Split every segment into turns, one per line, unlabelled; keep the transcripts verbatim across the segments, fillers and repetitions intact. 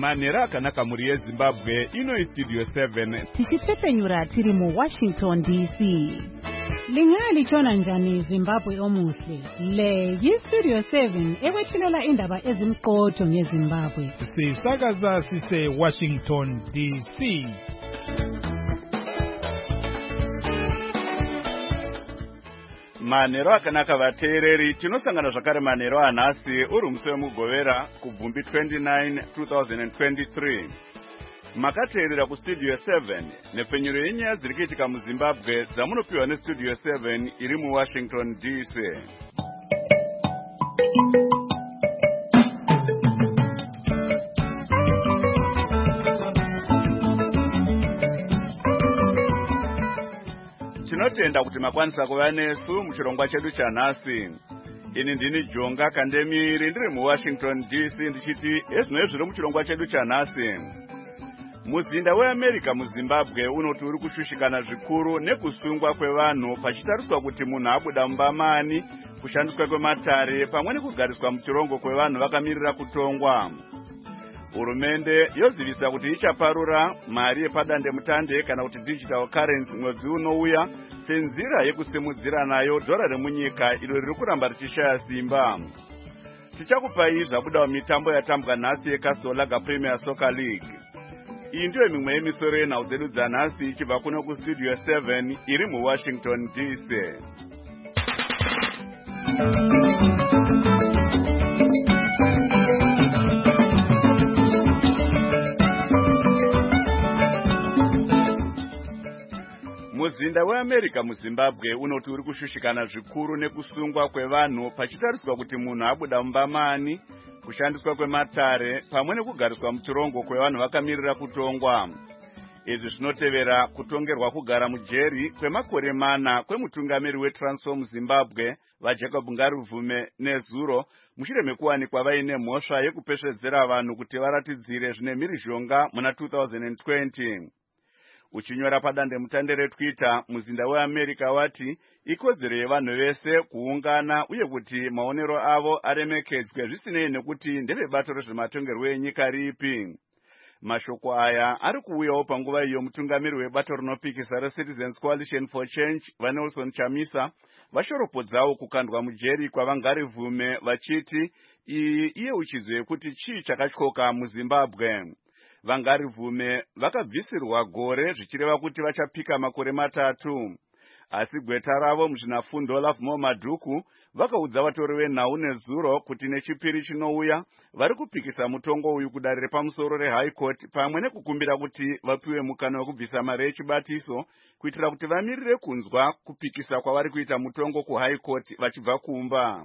manhero akanaka mhuri yezimbabwe ino studio seven
tichipfepenyura tiri mu Washington D C. Lingalitshona njani Zimbabwe omuhle? Le yi-Studio seven ekwethulela indaba ezimqotho ngeZimbabwe.
Sisakaza sise Washington D C.
manhero akanaka vateereri, tinosangana zvakare manhero anhasi uri musi wemugovera kubvumbi twenty-nine two thousand twenty-three. Makateerera kustudio seven nepfenyuro yenyaya dziri kuitika muzimbabwe dzamunopiwa nestudio seven iri muwashington D C. Tinotenda kuti makwanisa kuva nesu muchirongwa chedu chanhasi. Ini ndini Jonga Kandemiri ndiri muwashington D C ndichiti ezvinoi zviri muchirongwa chedu chanhasi. Muzinda weAmerica muZimbabwe unoti uri kushushikana zvikuru nekusungwa kwevanhu pachitariswa kuti munhu abuda mumbamani, kushandiswa kwematare pamwe nekugariswa muchirongo kwevanhu vakamirira kutongwa. Hurumende yozivisa kuti ichaparura mari yepadande mutande kana kuti digital currency mwedzi unouya senzira yekusimudzira nayo dhora remunyika iro riri kuramba richishaya simba. Tichakupai zvabuda mitambo yatambwa nhasi yeCastle Premier Soccer League. Iyi ndiyo mimwe yemisoro yenhau dzedu dzanhasi ichibva kuno kustudio seven iri muwashington D C. Muzinda weAmerica muZimbabwe unoti uri kushushikana zvikuru nekusungwa kwevanhu pachitariswa kuti munhu abuda mumbamani, kushandiswa kwematare pamwe nekugariswa muchirongo kwevanhu vakamirira kutongwa. Izvi zvinotevera kutongerwa kugara mujeri kwemakore mana kwemutungamiri weTransform Zimbabwe vaJacob Ngaruvume nezuro mushure mekuwanikwa vaine mhosva yekupesvedzera vanhu kuti varatidzire zvine mhirizhonga muna two thousand twenty. Uchinyora padande mutande reTwitter, muzinda weAmerica wati ikodzero yevanhu vese kuungana uye kuti maonero avo aremekedzwe zvisinei nekuti ndevebato rezvematongerwo enyika ripi. Mashoko aya ari kuuyawo panguva iyo mutungamiri webato rinopikisa reCitizens Coalition for Change vaNelson Chamisa vashoropodzawo kukandwa mujeri kwaVangarivume vachiti iyi iyeuchidzo yekuti chii chakatyoka muZimbabwe. Vangarivume vakabvisirwa gore zvichireva kuti vachapika makore matatu. Asi gweta ravo muzvinafundo Lovemore Madhuku vakaudza vatori venhau nezuro kuti nechipiri chinouya vari kupikisa mutongo uyu kudare repamusoro reHigh Court pamwe nekukumbira kuti vapiwe mukana wekubvisa mari yechibatiso kuitira kuti vamirire kunzwa kupikisa kwavari kuita mutongo kuHigh Court vachibva kumba.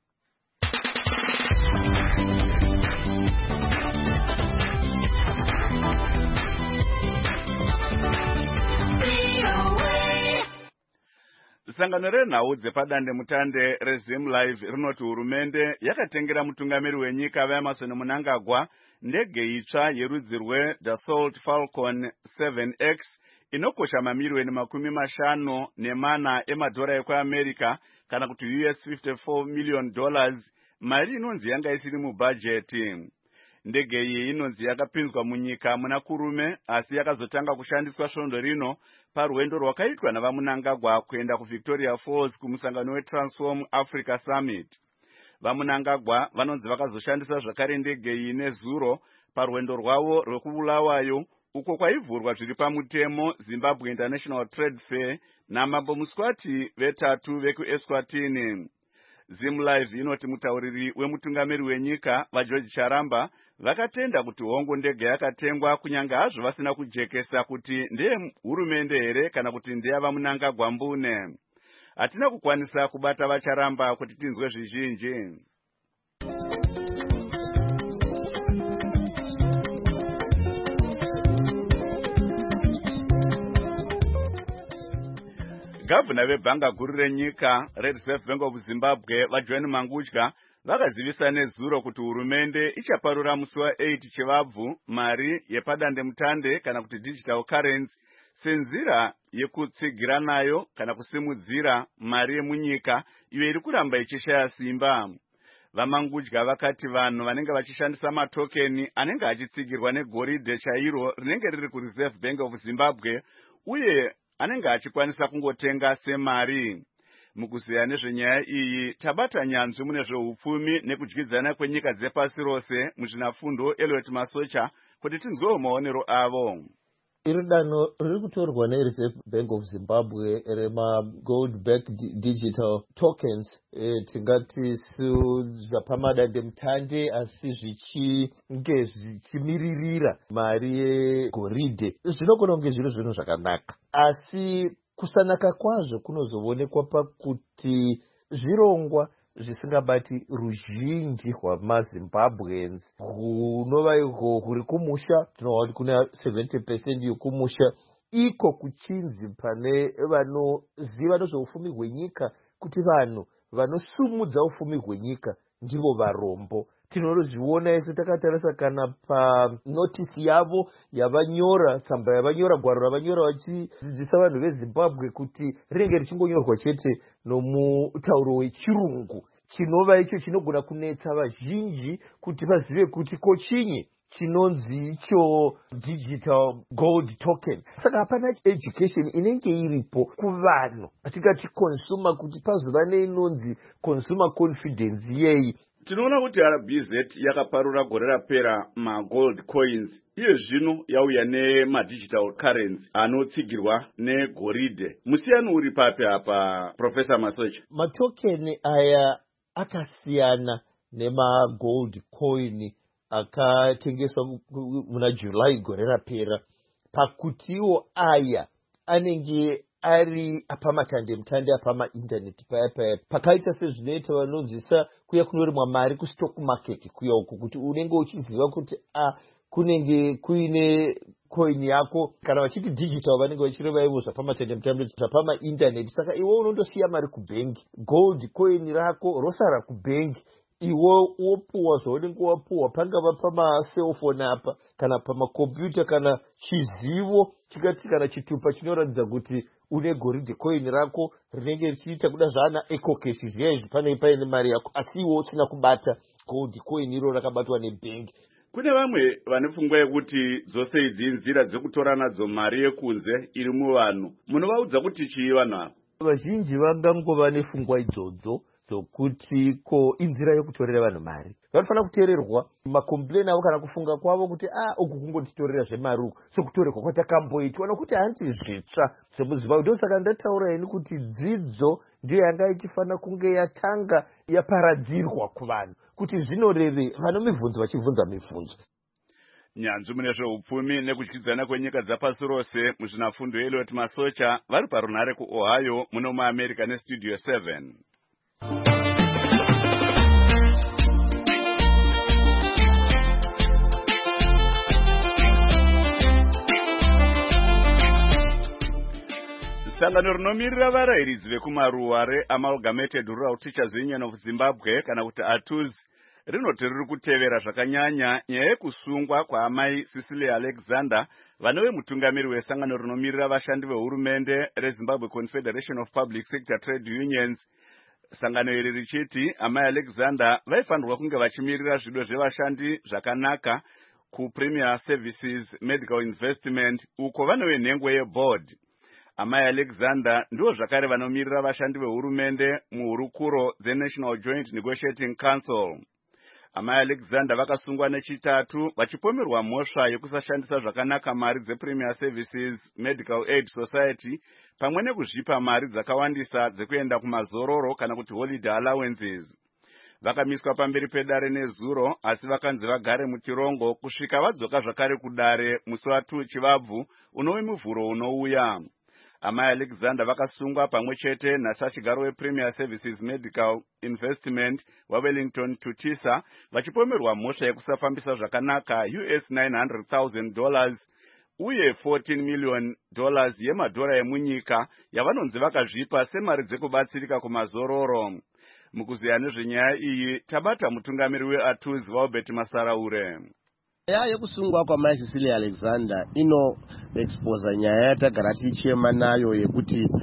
Sangano renhau dzepadande mutande reZim Live rinoti hurumende yakatengera mutungamiri wenyika vaEmerson Mnangagwa ndege itsva yerudzi rweDassault Falcon seven X inokosha mamiliyoni makumi mashanu nemana emadhora ekweAmerica kana kuti U S fifty-four million dollars, mari inonzi yanga isiri mubhajeti. Ndege iyi inonzi yakapinzwa munyika muna kurume asi yakazotanga kushandiswa svondo rino parwendo rwakaitwa navaMnangagwa kuenda kuVictoria Falls kumusangano weTransform Africa Summit. VaMnangagwa vanonzi vakazoshandisa zvakare ndege iyi nezuro parwendo rwavo rwekubulawayo uko kwaivhurwa zviri pamutemo Zimbabwe International Trade Fair namambo Muswati vetatu vekuEswatini. Zim Live inoti mutauriri wemutungamiri wenyika vaGeorge Charamba vakatenda kuti hongo ndege yakatengwa kunyange hazvo vasina kujekesa kuti ndeye hurumende here kana kuti ndeyava Mnangagwa mbune. Hatina kukwanisa kubata vaCharamba kuti tinzwe zvizhinji. Gavana vebhanga guru renyika Red Reserve Bank of Zimbabwe vaJohn Mangudya vakazivisa nezuro kuti hurumende ichaparura musi wa-eight chevabvu mari yepadande mutande kana kuti digital currency senzira yekutsigira nayo kana kusimudzira mari yemunyika iyo iri kuramba ichishaya simba. Vamangudya vakati vanhu vanenge vachishandisa matokeni anenge achitsigirwa negoridhe chairo rinenge riri kuReserve Bank of Zimbabwe uye anenge achikwanisa kungotenga semari. Mukuziya nezvenyaya iyi tabata nyanzvi mune zveupfumi nekudyidzana kwenyika dzepasi rose muzvinafundo Elliot Masocha kuti tinzwewo maonero avo.
Iri danho riri kutorwa neReserve Bank of Zimbabwe rema gold backed digital tokens e, tingati zvapamadande mutande asi zvichinge zvichimiririra mari yegoridhe zvinogona kunge zviro zvinhu zvakanaka, asi kusanaka kwazvo kunozoonekwa pakuti zvirongwa zvisingabati ruzhinji rwamazimbabweans hunova ihwo huri kumusha. Tinoona kuti kuna seventy percent yokumusha iko kuchinzi pane vanoziva nezveufumi hwenyika kuti vanhu vanosumudza ufumi hwenyika ndivo varombo. Tinozviona ese takatarisa kana panotisi yavo yavanyora, tsamba yavanyora, gwaro ravanyora vachidzidzisa vanhu veZimbabwe kuti rinenge richingonyorwa chete nomutauro wechirungu, chinova icho chinogona kunetsa vazhinji kuti vazive kuti kochinyi chinonzi icho digital gold token. Saka hapana education inenge iripo kuvanhu atingati consumer kuti pazova neinonzi consumer confidence yei.
Tinoona kuti R B Z yakaparura gore rapera magold coins, iye zvino yauya nemadigital currency anotsigirwa negoridhe. Musiyano uri papi apa Professor Masocha?
Matokeni aya akasiyana nemagold coin akatengeswa muna July gore rapera pakutiwo aya anenge ari apamatande mutande apamaindaneti paya paya pakaita sezvinoita vanonzisa kuya kunorimwa mari kustock market kuya uku kuti unenge uchiziva kuti a kunenge kuine coin yako, kana vachiti digital vanenge vachireva ivo zvapamatande mutande zvapamaindaneti. Saka iwe unondosiya mari kubhengi, gold coin rako rosara kubhengi, iwe wopuwa zvaunenge wapuwa pangava pamaselfoni apa kana pamakombiyuta kana chizivo chikati kana chitupa chinoratidza kuti une goridhe coin rako rinenge richiita kuda zvaana ecocash zviya izvi pane paine mari yako asi iwe usina kubata gold coin iro rakabatwa nebhengi.
Kune vamwe vane pfungwa yekuti dzose idzi nzira dzekutora nadzo mari yekunze iri muvanhu. Munovaudza kuti chii vanhu ava?
Vazhinji vangangova nepfungwa idzodzo dzokuti ko inzira yokutorera vanhu mari. Vanofanira kuteererwa makomplain avo kana kufunga kwavo kuti ah uku kungotitorera zvemari uku sokutorerwa kwatakamboitwa nokuti hanti zvitsva zvemuZimbabwe. Ndosaka ndataura ini kuti dzidzo ndiyo yanga ichifanira kunge yatanga yaparadzirwa kuvanhu kuti zvinoreve vanomibvunzo vachibvunza mibvunzo.
Nyanzvi mune zveupfumi nekudyidzana kwenyika dzapasi rose muzvinafundo Elliot Masocha vari parunhare kuOhio muno muAmerica neStudio seven. Sangano rinomirira varayiridzi vekumaruwa reAmalgamated Rural Teachers Union of Zimbabwe kana kuti A T U Z rinoti riri kutevera zvakanyanya nyaya yekusungwa kwaamai Cecilia Alexander vanove mutungamiri wesangano rinomirira vashandi vehurumende reZimbabwe Confederation of Public Sector Trade Unions. Sangano iri richiti amai Alexander vaifanirwa kunge vachimirira zvido zvevashandi zvakanaka kuPremier Services Medical Investment uko vanove nhengo yeboard. Amai Alexander ndivo zvakare vanomirira vashandi vehurumende muhurukuro dzeNational Joint Negotiating Council. Amai Alexander vakasungwa nechitatu vachipomerwa mhosva yekusashandisa zvakanaka mari dzePremier Services Medical Aid Society pamwe nekuzvipa mari dzakawandisa dzekuenda kumazororo kana kuti holiday allowances. Vakamiswa pamberi pedare nezuro asi vakanzi vagare muchirongo kusvika vadzoka zvakare kudare musi wa two Chivabvu unove muvhuro unouya. Amai Alexander vakasungwa pamwe chete naSachigaro wePremier Services Medical Investment waWellington Tutisa vachipomerwa mhosva yekusafambisa zvakanaka U S nine hundred thousand dollars uye fourteen million dollars yemadhora emunyika yavanonzi vakazvipa semari dzekubatsirika kumazororo. Mukuziya nezvenyaya iyi tabata mutungamiri weA T U Z Albert Masaraure.
Nyaya yekusungwa kwamai Cecilia Alexander ino expose nyaya yatagara tichema nayo yekuti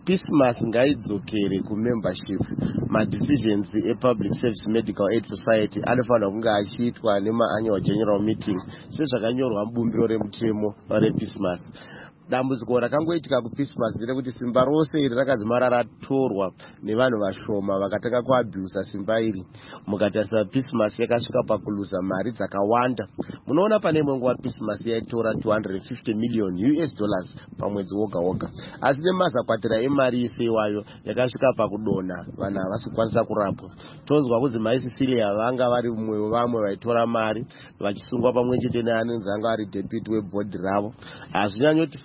Peacemas ngaidzokere kumembership. Madecisions ePublic Service Medical Aid Society anofanira kunge achiitwa nemaannual general meeting sezvakanyorwa mubumbiro remutemo rePeacemas. Dambudziko rakangoitika kuPeacemas nderekuti simba rose iri rakazimara ratorwa nevanhu vashoma vakataka kuabhusa simba iri. Mukatarisa Peacemas yakasvika pakuluza mari dzakawanda. Munoona pane imwe nguva Peacemas yaitora two hundred fifty million U S dollars pamwedzi woga woga. Asi nemazakwatira emari ise iwayo yakasvika pakudonha vanhu havasi kukwanisa kurapwa. Tonzwa kuti mai Cecilia vanga vari mumwe wevamwe vaitora mari vachisungwa pamwe chete neanonzi anga ari deputy webhodhi ravo. Hazvinyanyoti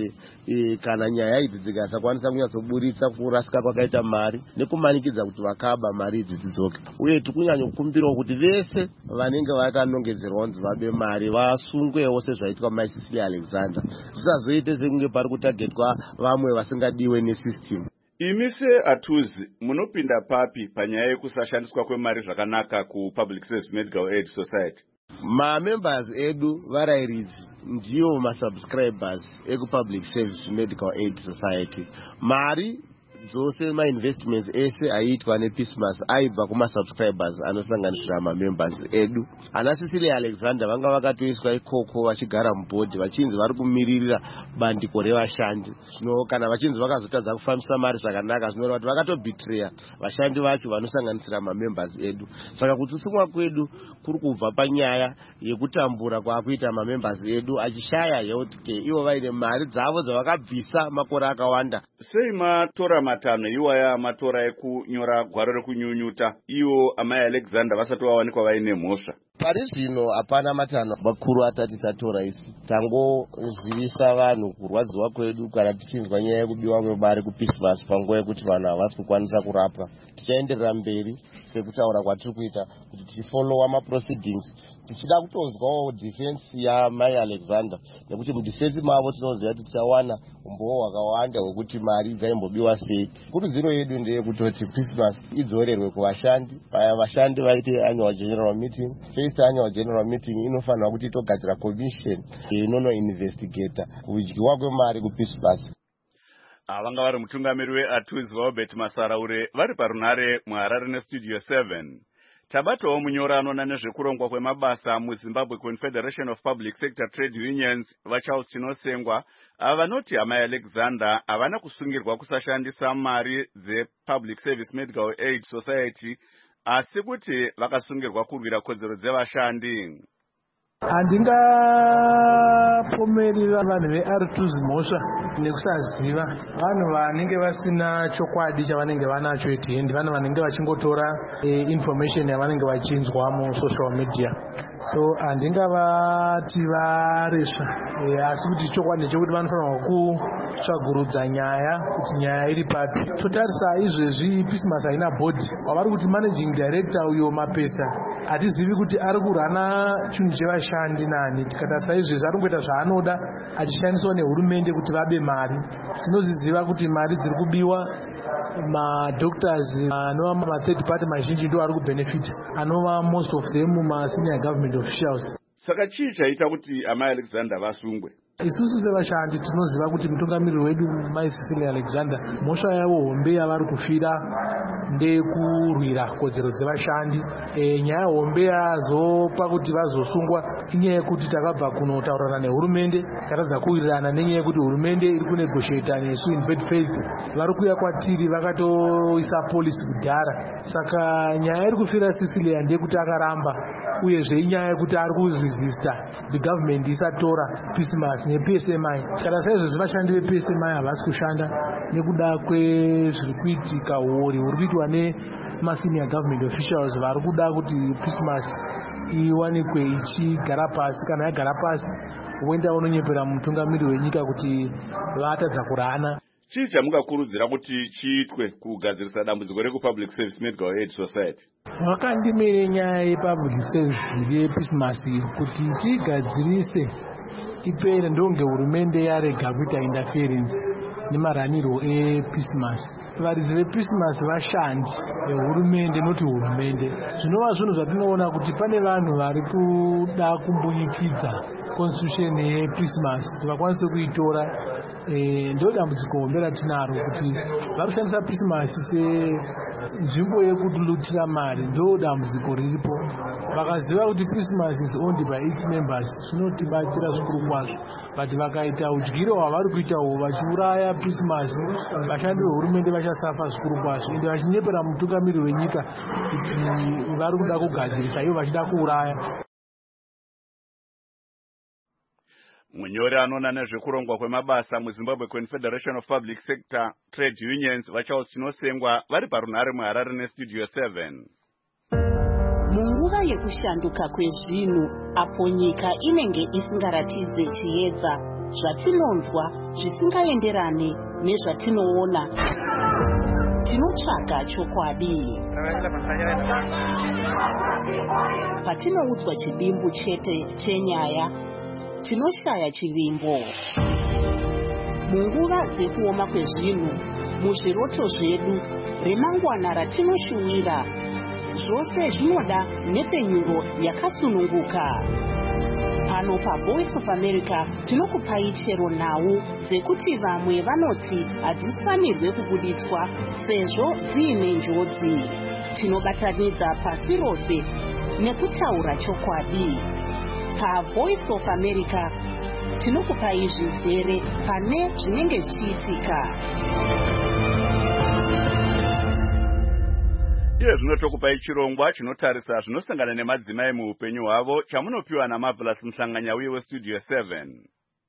E, kana nyaya idzi dzikasakwanisa kunyatsoburitsa kurasika kwakaita mari nekumanikidza kuti vakaba mari idzi dzidzoke. Uye tikunyanyokumbirawo kuti vese vanenge vakanongedzerwa kunzi vabe mari vasungwewo sezvaitwa mai Cecilia Alexander. Zvisazoite sekunge pari kutagetwa vamwe vasingadiwe nesystem.
Imi seAtuzi munopinda papi panyaya yekusashandiswa kwemari zvakanaka kuPublic Service Medical Aid Society?
Mamembers edu varairidzi ndiyo masubscribers ekuPublic Service Medical Aid Society. Mari dzose mainvestments ese aiitwa nePeacemas aibva kumasubscribers anosanganisira mamembers edu. Ana Cecilia Alexander vanga vakatoiswa ikoko vachigara mubhodhi vachinzi vari kumiririra bandiko revashandi. Zvino kana vachinzi vakazotadza kufambisa mari zvakanaka zvinoreva kuti vakatobetreya vashandi vacho vanosanganisira mamembers edu. Saka kutsutsumwa kwedu kuri kubva panyaya yekutambura kwaakuita mamembers edu achishaya healthcare ivo vaine mari dzavo dzavakabvisa makore akawanda.
Sei matora matano iwaya matora ekunyora gwaro rekunyunyuta iwo amai Alexander vasati vawanikwa vaine mhosva?
Pari zvino hapana matano makuru atati tatora isi. Tangozivisa vanhu kurwadziwa kwedu kana tichinzwa nyaya yekubiwa kwemari kuPeacemas panguva yekuti vanhu havasi kukwanisa kurapwa. Tichaenderera mberi sekutaura kwatiri kuita kuti tichifollowa maproceedings tichida kutonzwawo defense yamai Alexander nekuti mudefense mavo tinoziva kuti tichawana umbowo hwakawanda hwekuti mari dzaimbobiwa sei. Kurudziro yedu ndeyekutoti Peacemas idzorerwe kuvashandi. Paya vashandi vaite annual general meeting. First annual general meeting inofanira kuti itogadzira commission inono investigata kudyiwa kwemari kuPeacemas.
Avanga vari mutungamiri weAtuzi Robert Masaraure vari parunare muHarare neStudio seven. Tabatowo munyorano nezvekurongwa kwemabasa muZimbabwe Confederation of Public Sector Trade Unions vaCharles Chinosengwa avanoti amai Alexander havana kusungirwa kusashandisa mari dzePublic Service Medical Aid Society asi kuti vakasungirwa kurwira kodzero dzevashandi.
Handingapomerera vanhu veAtuzi mhosva nekusaziva. Vanhu vanenge vasina chokwadi chavanenge vanacho etendi, vanhu vanenge vachingotora information yavanenge vachinzwa musocial media. So handingavati varesva asi kuti chokwadi ndechekuti vanofanirwa kutsvagurudza nyaya kuti nyaya iri papi. Totarisa izvezvi Peacemas haina board wavari kuti managing director uyo mapesa hatizivi kuti ari kurana chinhu chevashandi nani. Tikatarisa izvezvi ari kungoita zvaanoda achishandiswa nehurumende kuti vabe mari. Tinoziziva kuti mari dziri kubiwa madoctors anova ma-third party mazhinji ndo ari kubenefit, anova most of them ma-senior government officials.
Saka chii chaita kuti amai Alexander vasungwe?
Isusu sevashandi tinoziva kuti mutungamiriri wedu mai Cecilia Alexander mhosva yavo hombe yavari kufira ndekurwira kodzero dzevashandi. E, nyaya hombe yazopa kuti vazosungwa inyaya yekuti takabva kunotaurana nehurumende takatadza kuwirirana nenyaya yekuti hurumende iri kunegotiata nesu in bad faith. Vari kuuya kwatiri vakatoisa polisi kudhara. Saka nyaya iri kufira Cecilia ndeyekuti akaramba uyezve inyaya yekuti ari kuresista the government isatora Peacemas neP S M I. Kana saizvozvo vashandi veP S M I havasi kushanda nekuda kwezviri kuitika uori huri kuitwa nemasenior government officials vari kuda kuti Peacemas iwanikwe ichigara pasi. Kana yagara pasi woenda unonyepera mutungamiri wenyika kuti vatadza kurana.
Chii chamungakurudzira kuti chiitwe kugadzirisa dambudziko rekuPublic Service Medical Aid Society?
Vakandimire nyaya yePublic Service yePeacemas kuti tigadzirise ipere ndonge hurumende yarega kuita interference nemaraniro ePeacemas. Varidzi vePeacemas vashandi vehurumende noti hurumende. Zvinova zvinhu zvatinoona kuti pane vanhu vari kuda kumbuyikidza constitution yeChristmas kuti vakwanise kuitora. Ndo dambudziko hombe ratinaro kuti vari kushandisa Christmas senzvimbo yekudururira mari. Ndo dambudziko riripo. Vakaziva kuti Christmas is owned by its members zvinotibatsira zvikuru kwazvo. But vakaita udyiro hwavari kuitawo vachiuraya Christmas, vashandi vehurumende vachasafa zvikuru kwazvo. Ende vachinyepera mutungamiri wenyika kuti vari kuda kugadzirisa ivo vachida kuuraya.
Munyori anoona nezvekurongwa kwemabasa muZimbabwe Confederation of Public Sector Trade Unions vachausinosengwa vari parunhare muHarare neStudio seven.
Munguva yekushanduka kwezvinhu apo nyika inenge isingaratidze chiedza, zvatinonzwa zvisingaenderane nezvatinoona, tinotsvaga chokwadi. Patinoudzwa chidimbu chete chenyaya, tinoshaya chivimbo. Munguva dzekuoma kwezvinhu, muzviroto zvedu, remangwana ratinoshuwira, zvose zvinoda nepenyuro yakasununguka. Pano paVoice of America tinokupai chero nhau dzekuti vamwe vanoti hadzifanirwe kubuditswa sezvo dziine njodzi. Tinobatanidza pasi rose nekutaura chokwadi. PaVoice of America tinokupai zvizere pane zvinenge zvichiitika.
Iye zvinotokupai chirongwa chinotarisa zvinosangana nemadzimai muupenyu hwavo chamunopiwa naMarvelous Mhlanganyauye weStudio seven.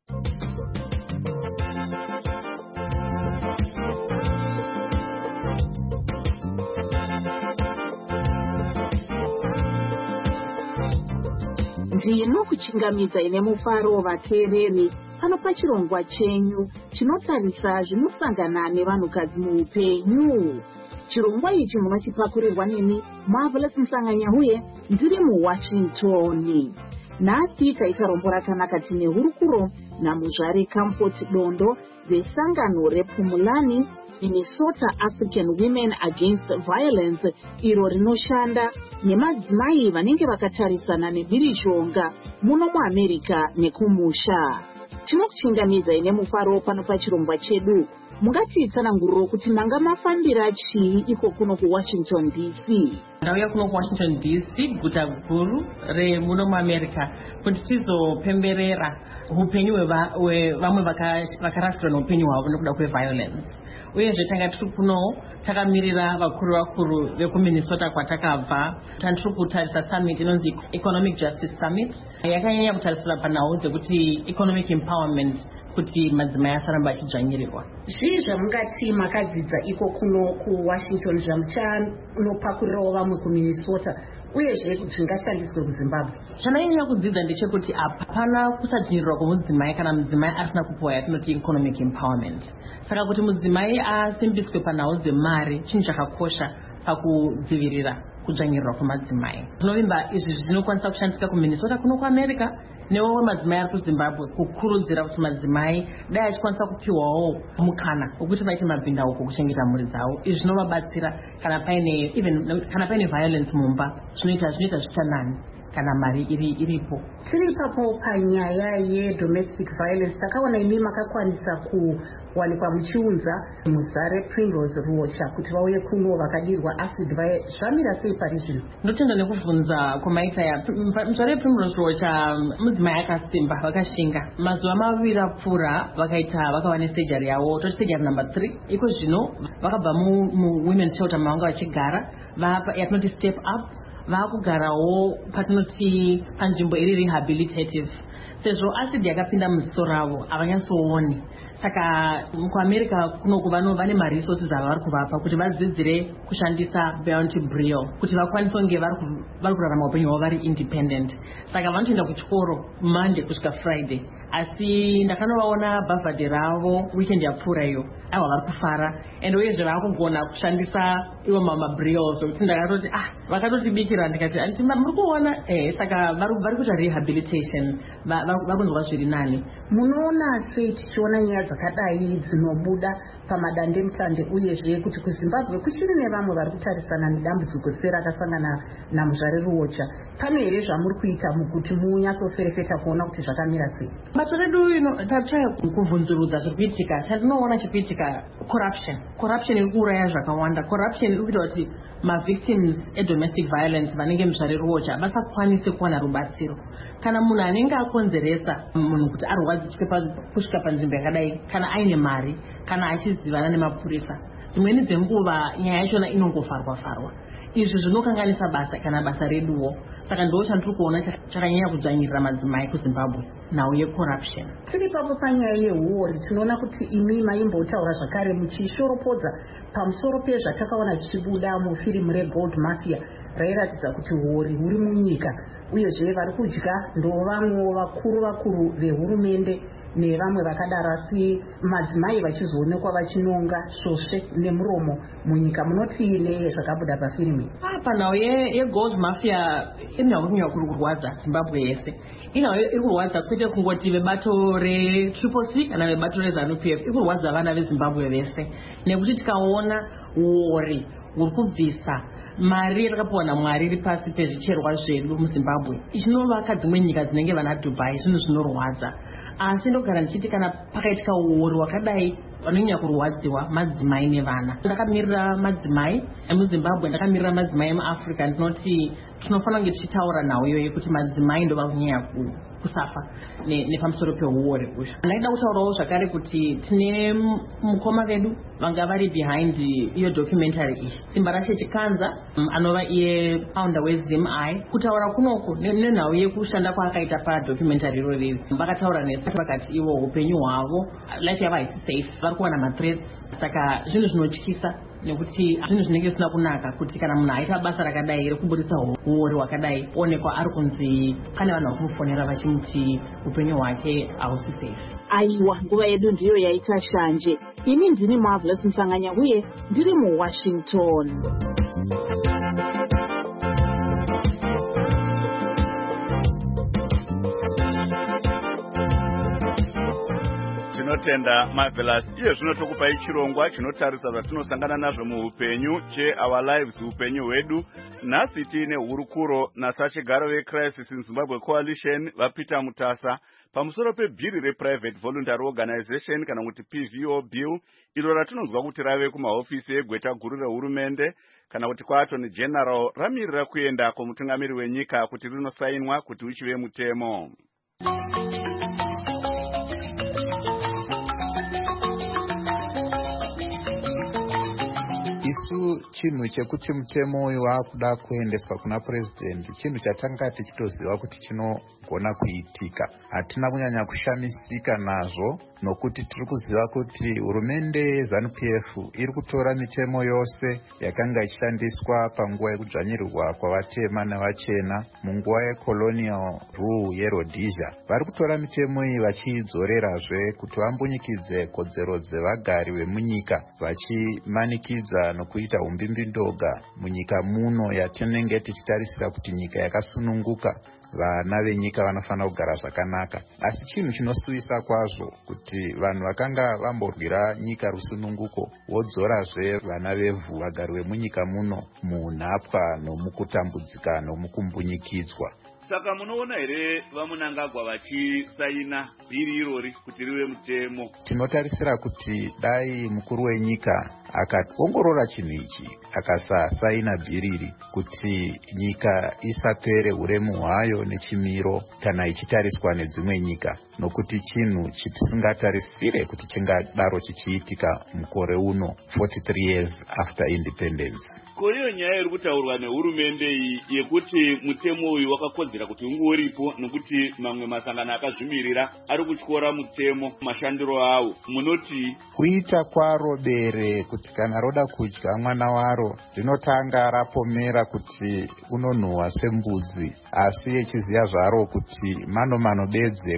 Ndinokuchingamidza ine mufaro vateereri pano pachirongwa chenyu chinotarisa zvinosangana nevanhukadzi muupenyu. Chirongwa ichi munochipakurirwa neni Marvelous Mhlanganyauye ndiri muWashington. Nhasi taita rombo rakanaka tine hurukuro naMuzvare Comfort Dondo vesangano rePumulani Minnesota African Women Against Violence iro rinoshanda nemadzimai vanenge vakatarisana nemhirizhonga muno muAmerica nekumusha. Tinokuchingamidza ine mufaro pano pachirongwa chedu. Mungatitsananguriro kuti manga mafambira chii iko kuno kuWashington D C.
Ndauya kuno kuWashington D C guta guru remuno muAmerica kuti tizopemberera upenyu hwevamwe vakarasirwa neupenyu hwavo nekuda kweviolence. Uyezve tanga tiri kuno takamirira vakuru vakuru vekuMinnesota kwatakabva. Tandiri kutarisa summit inonzi Economic Justice Summit yakanyanya kutarisira panhau dzekuti economic empowerment kuti madzimai asaramba achidzvanyirirwa.
Zvii zvamungati makadzidza iko kuno kuWashington zvamuchanopakurirawo vamwe kuMinnesota uyezve kuti zvingashandiswe kuZimbabwe?
Chandanyanya kudzidza ndechekuti hapana kusadzvinyirirwa kwemudzimai kana mudzimai asina kupiwa yatinoti economic empowerment. Saka kuti mudzimai asimbiswe panhau dzemari chinhu chakakosha pakudzivirira kudzvanyirirwa kwemadzimai. Zvinovimba izvi zvinokwanisa kushandisika kuMinnesota kuno kuAmerica newo madzimai ari kuZimbabwe kukurudzira kuti madzimai dai achikwanisa kupiwawo mukana wekuti vaite mabhindauko kuchengeta mhuri dzavo. Izvi zvinovabatsira kana paine even kana paine violence mumba, zvinoita zvinoita zvichanani kana mari iri iripo.
Tiri ipapo panyaya yedomestic violence takaona imi makakwanisa kuwanikwa muchiunza Muzvare Primrose Ruocha kuti vauye kuno vakadirwa acid zvamira sei pari zvino?
Ndotenda nekubvunza kwamaita ya Muzvare Primrose Ruocha mudzimai akasimba vakashinga. Mazuva maviri apfuura vakaita vakava nesejari yavo toti sejari number three. Iko zvino vakabva muwomen's shelter mavanga vachigara yatinoti step up. Vakugarawo patinoti panzvimbo iri rehabilitative sezvo acid yakapinda muziso ravo havanyatsooni. Saka kuAmerica kunoku vane maresources avari kuvapa kuti vadzidzire kushandisa Bounty Brio kuti vakwanise kunge vari kurarama upenyu hwavo vari independent. Saka vanotoenda kuchikoro Monday kusvika Friday. Asi ndakanovaona bhavhadhi ravo weekend yapfuura iyo aiwa vari kufara and uyezve vakugona kushandisa iwo mabrio zvokuti ndakatoti ah vakatotibikira ndikati anditi muri kuona eh saka vari kuita rehabilitation vakunzwa zviri nani.
Munoona sei tichiona nyaya dzakadai dzinobuda pamadandemutande, uyezve kuti kuZimbabwe kuchiri nevamwe vari kutarisana nedambudziko serakasangana namuzvare ruocha. Pane here zvamuri kuita mukuti munyatsoferefeta kuona kuti zvakamira sei?
Bato redu tatraya kuvhunzurudza zviri kuitika. Chandinoona chiri kuitika corruption. Corruption iri kuuraya zvakawanda. Corruption iri kuita kuti mavictims edomestic violence vanenge muzvare ruocha vasakwanise kuwana rubatsiro. Kana munhu anenge akonzeresa munhu kuti arwadziswe kusvika panzvimbo yakadai, kana aine mari, kana achizivana nemapurisa, dzimweni dzenguva nyaya yachona inongofarwa farwa. Izvi zvinokanganisa basa kana basa reduwo. Saka ndo chandiri kuona chakanyanya kudzvanyirira madzimai kuZimbabwe, nhau yecorruption.
Tiri papo panyaya yehuori, tinoona kuti imi maimbotaura zvakare muchishoropodza pamusoro pezvatakaona zvichibuda mufirimu reGold Mafia rairatidza kuti huori huri munyika, uyezve vari kudya ndo vamwe vakuru vakuru vehurumende nevamwe vakadaro, asi madzimai vachizoonekwa vachinonga svosve nemuromo munyika. Munoti nezvakabuda pafirimu?
Panhau yeGold Mafia inhau iri kuri kurwadza Zimbabwe yese. Inhau iri kurwadza kwete kungoti vebato reTriple C kana vebato reZANU P F, iri kurwadza vana veZimbabwe vese, nekuti tikaona huori huri kubvisa mari yatakapiwa naMwari iri pasi pezvicherwa zvedu muZimbabwe ichinovaka dzimwe nyika dzinenge vana Dubai, zvinhu zvinorwadza. Asi ndogara ndichiti kana pakaitika huori wakadai vanonyanya kurwadziwa madzimai nevana. Ndakamirira madzimai emuZimbabwe, ndakamirira madzimai emuAfrica, ndinoti tinofanira kunge tichitaura nhau iyoyo kuti madzimai ndo vakunyanya kusafa nepamusoro pehuori uzvo. Ndaida kutaurawo zvakare kuti tine mukoma vedu vanga vari behind iyo documentary iyi, Simba Rashe Chikanza anova iye founder weZimI, kutaura kunoko nenhau yekushanda kwaakaita padocumentary iroyo. Vakataura nesi vakati ivo upenyu hwavo, life yavo haisi safe, vari kuwana mathreats. Saka zvinhu zvinotyisa nekuti zvinhu zvinenge zvisina kunaka kuti kana munhu aita basa rakadai rekuburitsa huori hwakadai onekwa ari kunzi pane vanhu vakumufonera vachimuti upenyu hwake hausi safe.
Aiwa, nguva yedu ndiyo yaita shanje. Ini ndini Marvelous Msanganya uye ndiri muWashington.
Tinotenda Marvelous. Iye zvino tokupai chirongwa chinotarisa zvatinosangana nazvo muupenyu cheOur Lives, upenyu hwedu. Nhasi tiine hurukuro nasachigaro veCrisis in Zimbabwe Coalition vaPeter Mutasa pamusoro pebhiri rePrivate Voluntary Organization kana kuti P V O bill, iro ratinonzwa kuti rave kumahofisi egweta guru rehurumende kana kuti kwaAttorney General ramirira kuenda kumutungamiri wenyika kuti rinosainwa kuti uchive mutemo.
Isu chinhu chekuti mutemo uyu wakuda kuendeswa kuna president, chinhu chatanga tichitoziva kuti chinogona kuitika. Hatina kunyanya kushamisika nazvo nokuti tiri kuziva kuti hurumende yeZANU P F iri kutora mitemo yose yakanga ichishandiswa panguva yekudzvanyirirwa kwavatema nevachena munguva yecolonial rule yeRhodesia. Vari kutora mitemo iyi vachiidzorerazve kuti vambunyikidze kodzero dzevagari vemunyika, vachimanikidza nokuita umbimbindoga munyika muno yatinenge tichitarisira kuti nyika yakasununguka vana venyika vanofanira kugara zvakanaka. Asi chinhu chinosuvisa kwazvo kuti vanhu vakanga vamborwira nyika rusununguko vodzorazve vana vevhu vagari vemunyika muno munhapwa nomukutambudzika nomukumbunyikidzwa.
Saka munoona here vamunangagwa vachisaina bhiri irori kuti rive mutemo?
Tinotarisira kuti dai mukuru wenyika akaongorora chinhu ichi akasasaina bhiri iri kuti nyika isapere uremu hwayo nechimiro kana ichitariswa nedzimwe nyika, nokuti chinhu chitisingatarisire kuti chingadaro chichiitika mukore uno forty-three years after independence.
Koriyo nyaya iri kutaurwa nehurumende iyi yekuti mutemo uyu wakakodzera kuti unge uripo nokuti mamwe masangano akazvimirira ari kutyora mutemo mashandiro awo. Munoti
kuita kwaro bere kuti kana roda kudya mwana waro rinotanga rapomera kuti unonhuhwa sembudzi, asi echiziva zvaro kuti mano mano bedze kuda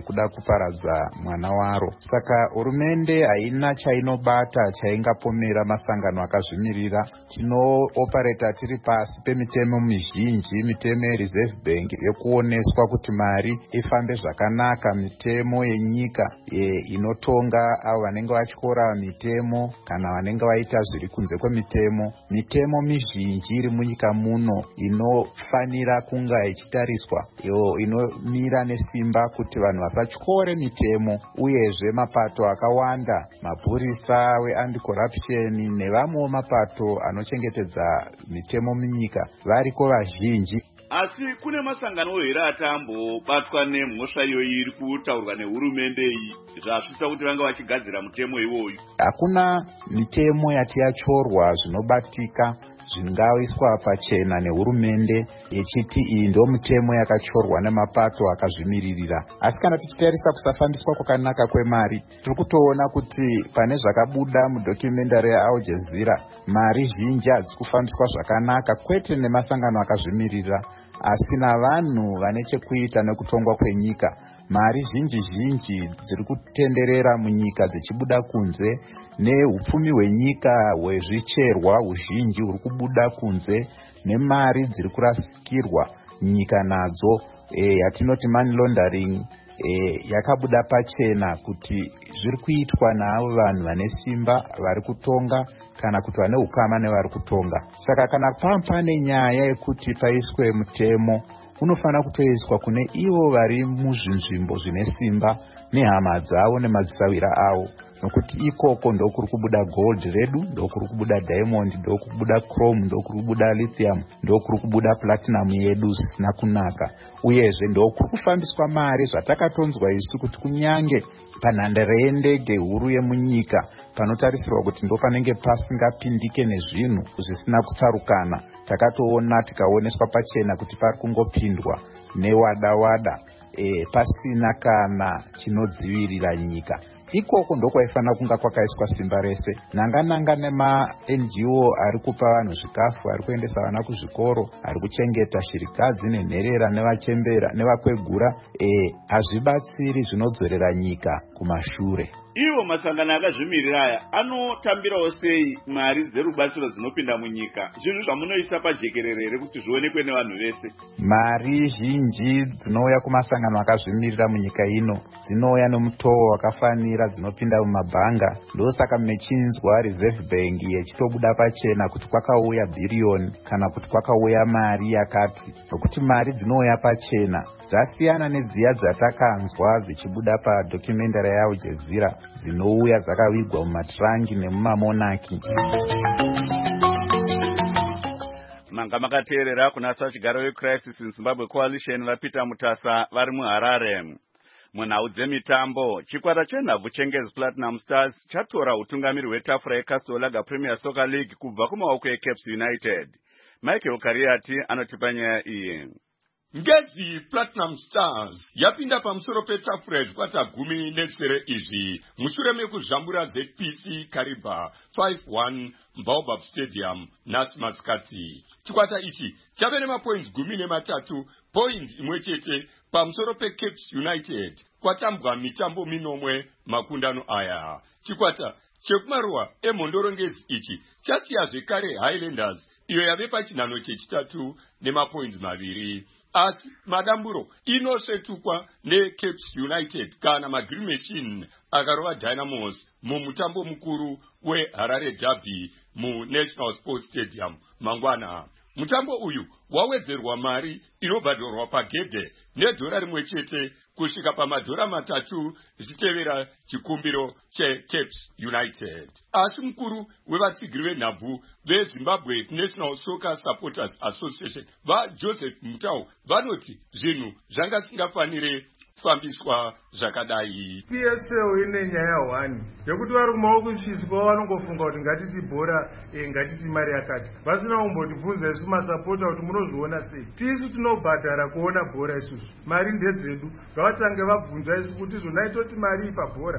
kuparadza mwana waro. Saka hurumende haina chainobata chaingapomera masangano akazvimirira. Tinoopareta tiri pasi pemitemo mizhinji, mitemo yereserve bank yekuoneswa kuti mari ifambe zvakanaka, mitemo yenyika e, inotonga avo vanenge vatyora mitemo kana vanenge vaita zviri kunze kwemitemo. Mitemo mizhinji iri munyika muno inofanira kunga ichitariswa, inomira nesimba kuti vanhu vasatyore mitemo, uyezve mapato akawanda, mapurisa weanti-corruption nevamwewo mapato anochengetedza mitemo munyika variko vazhinji.
Asi kune masangano here atambobatwa nemhosva iyoyi iri kutaurwa nehurumende iyi zvasvitsa kuti vanga vachigadzira mutemo iwoyu?
Hakuna mitemo yati yachorwa zvinobatika zvingaiswa pachena nehurumende yechiti iyi ndo mitemo yakachorwa nemapato akazvimiririra. Asi kana tichitarisa kusafambiswa kwakanaka kwemari, tiri kutoona kuti pane zvakabuda mudocumentary yaAl Jazeera, mari zhinji hadzisi kufambiswa zvakanaka, kwete nemasangano akazvimiririra asi navanhu vane chekuita nekutongwa kwenyika. Mari zhinji zhinji dziri kutenderera munyika dzichibuda kunze, neupfumi hwenyika hwezvicherwa huzhinji huri kubuda kunze, nemari dziri kurasikirwa nyika nadzo, e, yatinoti money laundering, e, yakabuda pachena kuti zviri kuitwa naavo vanhu vane simba vari kutonga kana kuti vane ukama nevari kutonga. Saka kana pane nyaya yekuti paiswe mutemo, unofanira kutoiswa kune ivo vari muzvinzvimbo zvine simba nehama dzavo nemadzisawira avo, nokuti ikoko ndokuri kubuda gold redu, ndokuri kubuda diamond, ndokuri kubuda chrome, ndokuri kubuda lithium, ndokuri kubuda platinum yedu zvisina kunaka. Uyezve ndokuri kufambiswa mari zvatakatonzwa isu kuti kunyange panhandare yendege huru yemunyika panotarisirwa kuti ndo panenge pasingapindike nezvinhu zvisina kutsarukana, takatoona tikaoneswa pachena kuti pari kungopindwa newada wada, e, pasina kana chinodzivirira nyika. Ikoko ndokwaifanira kunga kwakaiswa simba rese. Nanga-nanga nema-N G O ari kupa vanhu zvikafu, ari kuendesa vana kuzvikoro, ari kuchengeta shirikadzi nenherera nevachembera nevakwegura, e, hazvibatsiri, zvinodzorera nyika kumashure.
Iwo masangano akazvimirira aya anotambirawo sei mari dzerubatsiro dzinopinda munyika, zvinhu zvamunoisa pajekerere kuti zvionekwe nevanhu vese?
Mari zhinji dzinouya kumasangano akazvimirira munyika ino dzinouya nomutoo wakafanira, dzinopinda mumabhanga. Ndosaka mechinzwa reserve bank yechitobuda pachena kuti kwakauya billion kana kuti kwakauya mari yakati, nokuti mari dzinouya pachena dzasiyana nedziya dzatakanzwa dzichibuda padocumentary yaAl Jazeera dzinouya dzakavigwa mumatrangi nemumamonaki.
Manga makateerera kuna sachigaro weCrisis in Zimbabwe Coalition vaPeter Mutasa vari muHarare. Munhau dzemitambo, chikwata chenhabvu Chengezi Platinum Stars chatora utungamiri hwetafura yeCastle Lager Premier Soccer League kubva kumaoko eCaps United. Michael Kariati anotipa nyaya iyi.
Ngezi Platinum Stars yapinda pamusoro petafura yezvikwata gumi nesere izvi mushure mekuzvambura Z P C Kariba five one Baobab Stadium nhasi masikati. Chikwata ichi chave nemapoints gumi nematatu, point imwe chete pamusoro peCaps United kwatambwa mitambo minomwe makundano aya. Chikwata chekumaruwa emhondorongezi ichi chasiya zvekare Highlanders iyo yave pachinhano chechitatu nemapoints maviri. Asi madamburo inosvetukwa neCaps United kana maGreen Machine akarova Dynamos mumutambo mukuru weHarare Derby muNational Sports Stadium mangwana. Mutambo uyu wawedzerwa mari inobhadharwa pagedhe nedhora rimwe chete kusvika pamadhora matatu zvichitevera chikumbiro cheCaps United. Asi mukuru wevatsigiri venhabvu veZimbabwe National Soccer Supporters Association vaJoseph Mutau vanoti zvinhu zvangasingafanire kufambiswa zvakadai.
P S L ine nyaya one yekuti vari kumaoko chiswa vanongofunga kuti ngatiti bhora e, ngatiti mari yakati vasina kumbotibvunza isu masapota kuti munozviona sei. Tisu tinobhadhara kuona bhora isusu, mari ndedzedu, ngavatange vabvunza isu kuti zvona itoti mari pabhora.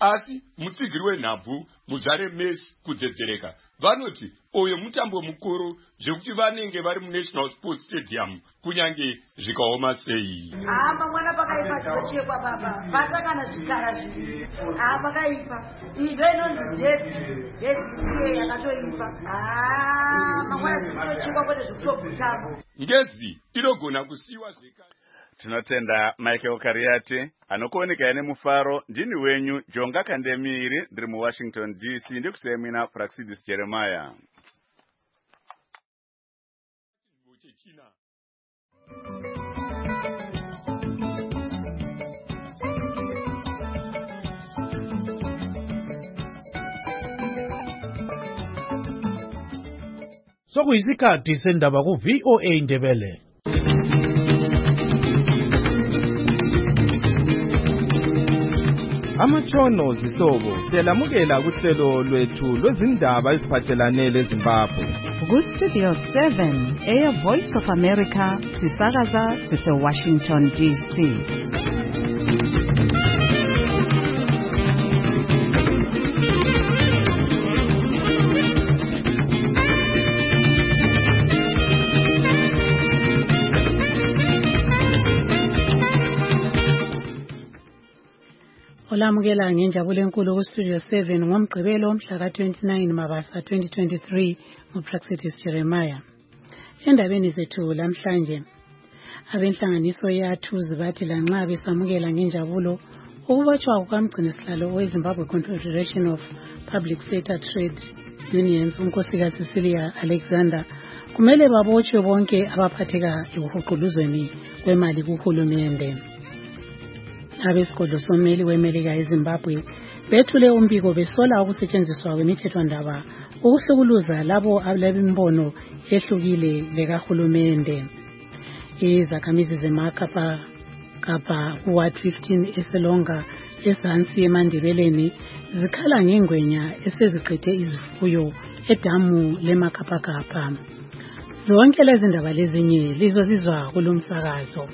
asi mutsigiri wenhabvu muzare mesi kudzedzereka vanoti oyo mutambo mukuru zvekuti vanenge vari munational sports stadium kunyange zvikaoma sei.
Hamba mwana pakaipa tinochekwa baba basa kana zvikara zviviri haa pakaipa ive inonzi jezi jezi yakatoipa haa mangwana tinochekwa kwete zvekutobutambo
ngezi inogona kusiyiwa zvekare.
Tinotenda Michael Kariati anokuoneka nemufaro. Ndini wenyu Jonga Kandemiri ndiri muWashington D C ndikusemina Praxidis Jeremiah.
Sokuyisikhathi sendaba ku V O A Ndebele. Amatshono zihlobo siyalamukela kuhlelo lwethu lwezindaba eziphathelane leZimbabwe.
Ku Studio seven Air Voice of America sisakaza sise Washington D C.
Olamukela ngenjabulo enkulu ku Studio seven ngomgqibelo omhla ka twenty-nine Mabasa twenty twenty-three nguPraxidis Jeremiah. Endabeni zethu lamhlanje abenhlanganiso yathu bathi lanxa besamukela ngenjabulo ukubotshwa kukamgcinisihlalo weZimbabwe Confederation of Public Sector Trade Unions unkosikazi Cecilia Alexander kumele babotshwe bonke abaphatheka ekuhuquluzweni kwemali kuhulumende. Abesikolo someli wemelika eZimbabwe bethule umbiko besola ukusetshenziswa kwemithethwandaba ukuhlukuluza labo abalebimbono ehlukile lekahulumende. Izakhamizi zemakapa kapa kuward fifteen eselonga ezansi emandebeleni zikhala ngengwenya eseziqede izifuyo edamu lemakapakapa. Zonke lezi ndaba lezinye lizozizwa kulomsakazo.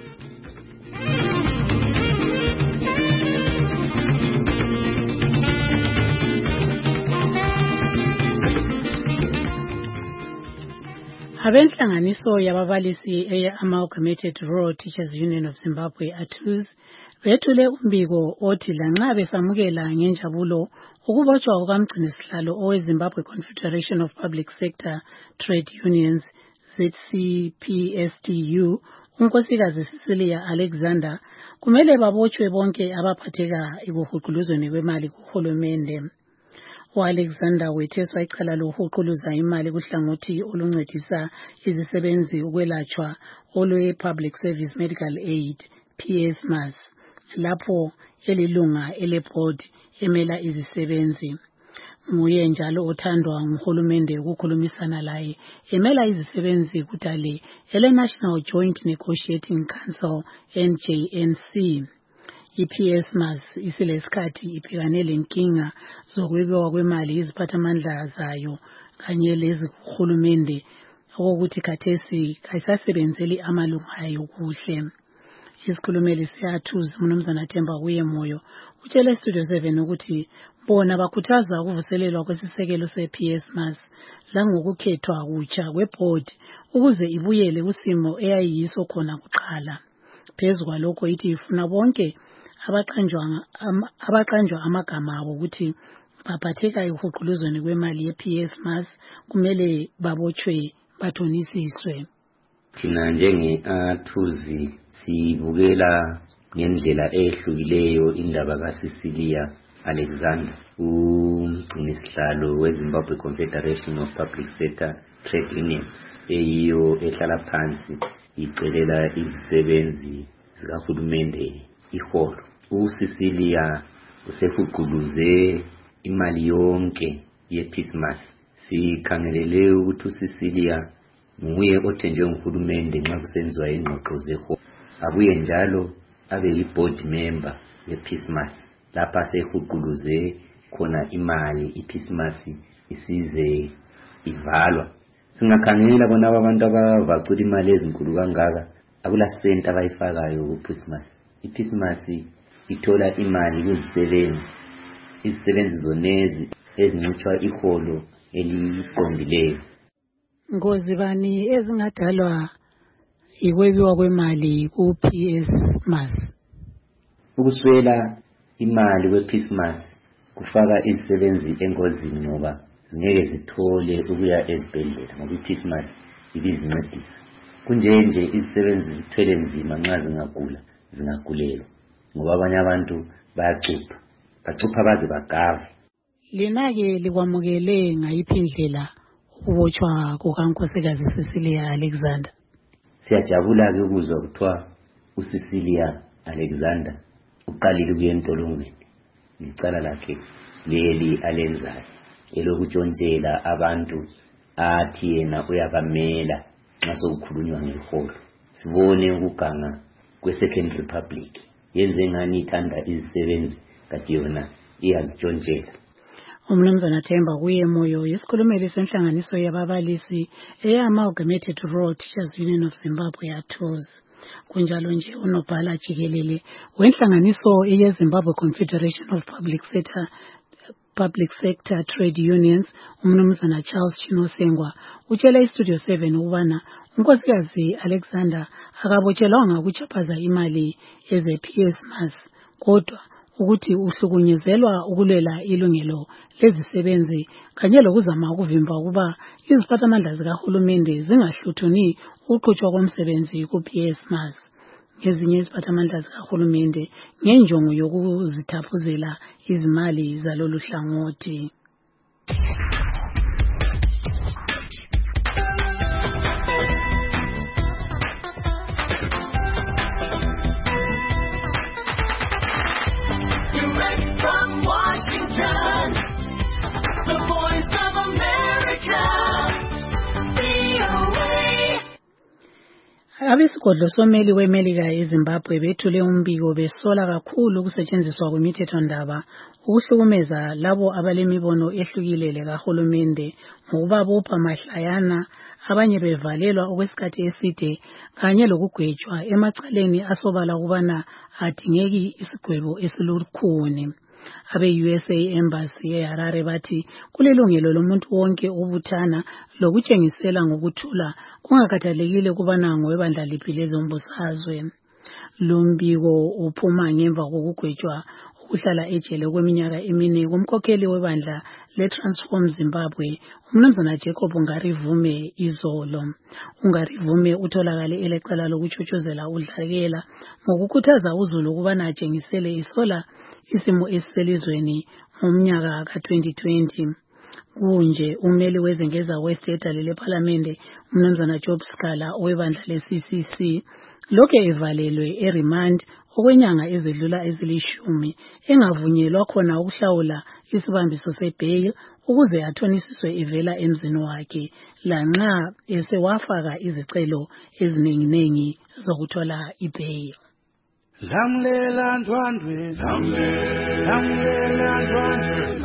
Abenhlanganiso yababalisi eya-Amalgamated Rural Teachers Union of Zimbabwe A T U Z bethule umbiko othi lanxa besamukela ngenjabulo ukubotshwa kukamgcinisihlalo oweZimbabwe Confederation of Public Sector Trade Unions Z C P S T U unkosikazi Cecilia Alexander kumele babotshwe bonke abaphatheka ekuhuquluzweni kwemali kuhulumende. U-Alexander wetheswa icala lokuhuquluza imali kuhlangothi oluncedisa izisebenzi ukwelatshwa olwe-Public Service Medical Aid P S M A S lapho elilunga eleboard emela izisebenzi. Nguye njalo othandwa nguhulumende ukukhulumisana laye emela izisebenzi kutale ele-National Joint Negotiating Council N J N C. I-P S M A S isilesikhathi ibhekane lenkinga zokwebiwa kwemali iziphathamandla zayo kanye lezihulumende okokuthi khathesi kayisasebenzeli amalunga ayo kuhle. Isikhulumeli siya T U Z uMnumzana Themba Kuyemoyo utshele Studio seven ukuthi bona bakhuthaza ukuvuselelwa kwesisekelo se-P S M A S langokukhethwa kutsha kweboard ukuze ibuyele kusimo eyayiyiso khona kuqala. Phezu kwalokho ithi ifuna bonke abaqanjwa abaqanjwa amagama abo ukuthi baphatheka ekuhuquluzweni kwemali ye-P S M A S kumele babotshwe bathonisiswe.
Thina njenge-A T U Z sibukela ngendlela ehlukileyo indaba kaCecilia Alexander umgcinisihlalo weZimbabwe Confederation of Public Sector Trade Union eyiyo ehlala phansi icelela izisebenzi zikahulumende iholo. UCecilia usefuquluze imali yonke ye-P S M A S. Sikhangelele ukuthi uCecilia nguye othenjwe nguhulumende nxa kusenziwa ingxoxo zeholo. Abuye njalo abe yi-board member ye-P S M A S lapha sefuquluze khona imali i-P S M A S isize ivalwa. Singakhangela bona abantu abavacula imali ezinkulu kangaka akula senta abayifakayo ku-P S M A S. I-P S M A S ithola imali kuzisebenzi izisebenzi zonezi ezincitshwa iholo eliqondileyo.
Ngozi bani ezingadalwa ikwebiwa kwemali ku-P S Mas?
Ukuswela imali kwe-P S Mas kufaka izisebenzi engozini ngoba zingeke zithole ukuya ezibhedlela ngoba i-P S Mas ibizincedisa. Kunjenje izisebenzi zithwele nzima nxa zingagula zingagulelwa ngoba abanye abantu bayacupha bacupha baze bagave.
Lina-ke likwamukele ngayiphi indlela ukubotshwa kukankosikazi Cecilia Alexander?
Siyajabula-ke ukuzwa kuthiwa uCecilia Alexander uqalile ukuya entolongweni. Licala lakhe leli alenzayo elokutshontshela abantu athi yena uyabamela nxa sokukhulunywa ngeholo. Sibone ukuganga kwe-Second Republic yenze ngani ithanda izisebenzi kati yona iyazitshontshela.
Umnumzana Themba kuye moyo yisikhulumeli senhlanganiso yababalisi eya-Amalgamated Rural Teachers Union of Zimbabwe A T U Z. Kunjalo nje unobhala jikelele wenhlanganiso ye-Zimbabwe Confederation of Public Sector Public Sector Trade Unions umnumzana Charles Chinosengwa utshela iStudio seven ukubana unkosikazi Alexander akabotshelwanga ukuchaphaza imali eze-P S Mas kodwa ukuthi uhlukunyezelwa ukulwela ilungelo lezisebenzi kanye lokuzama ukuvimba ukuba iziphathamandla zikahulumende zingahluthuni ukuqhutshwa komsebenzi ku-P S Mas. Ngezinye iziphathamandla zikahulumende ngenjongo yokuzithaphuzela izimali zalolu hlangothi.
From Washington, the voice of America, V O A.
Abesigodlo someli weMelika eZimbabwe bethule umbiko besola kakhulu ukusetshenziswa kwemithethondaba ukuhlukumeza labo abalemibono ehlukile kahulumende ngokubabopha mahlayana abanye bevalelwa okwesikhathi eside kanye lokugwetshwa emacaleni asobala ukubana adingeki isigwebo esilukhuni. Abe-U S A Embassy eHarare bathi kulilungelo lomuntu wonke ubuthana lokutshengisela ngokuthula kungakhathalekile kubana ngowebandla liphi lezombusazwe. Lumbiko uphuma ngemva kokugwetshwa ukuhlala ejele kweminyaka emine kumkhokheli webandla leTransform Zimbabwe umnumzana Jacob Ngarivume izolo. Ungarivume utholakale elecala lokuchotshozela udlakela ngokukhuthaza uzulu ukubana atshengisele isola isimo esiselizweni ngomnyaka ka twenty twenty. Kunje umeli wezengeza westate leParliament umnumzana Job Scala owebandla le-C C C lokho evalelwe eRemand okwenyanga ezedlula ezilishumi engavunyelwa khona ukuhlawula isibambiso sebail ukuze athonisiswe ivela emzini wakhe lanxa esewafaka izicelo eziningi zokuthola ibail.
Lamlela ndwandwe lamlela ndwandwe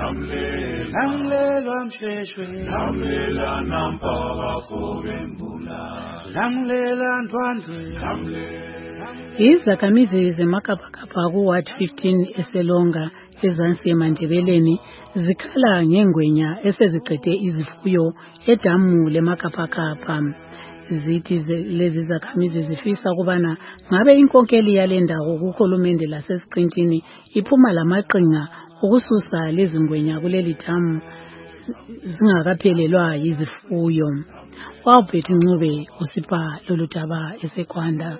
lamlela msheshwe lamlela nampaka fobembula lamlela ndwandwe.
Izakhamizi zemakapakapa ku-Ward fifteen eselonga ezansi eMandebeleni zikhala ngengwenya eseziqede izifuyo edamu lemakapakapa. Zithi lezi zakhamizi zifisa kubana ngabe inkonkeli yale ndawo kuhulumende lasesiqintini iphuma lamaqinga ukususa lezi ngwenya kuleli damu zingakaphelelwa yizifuyo. Wawubhethi Ncube usipha lolu daba eseKwanda.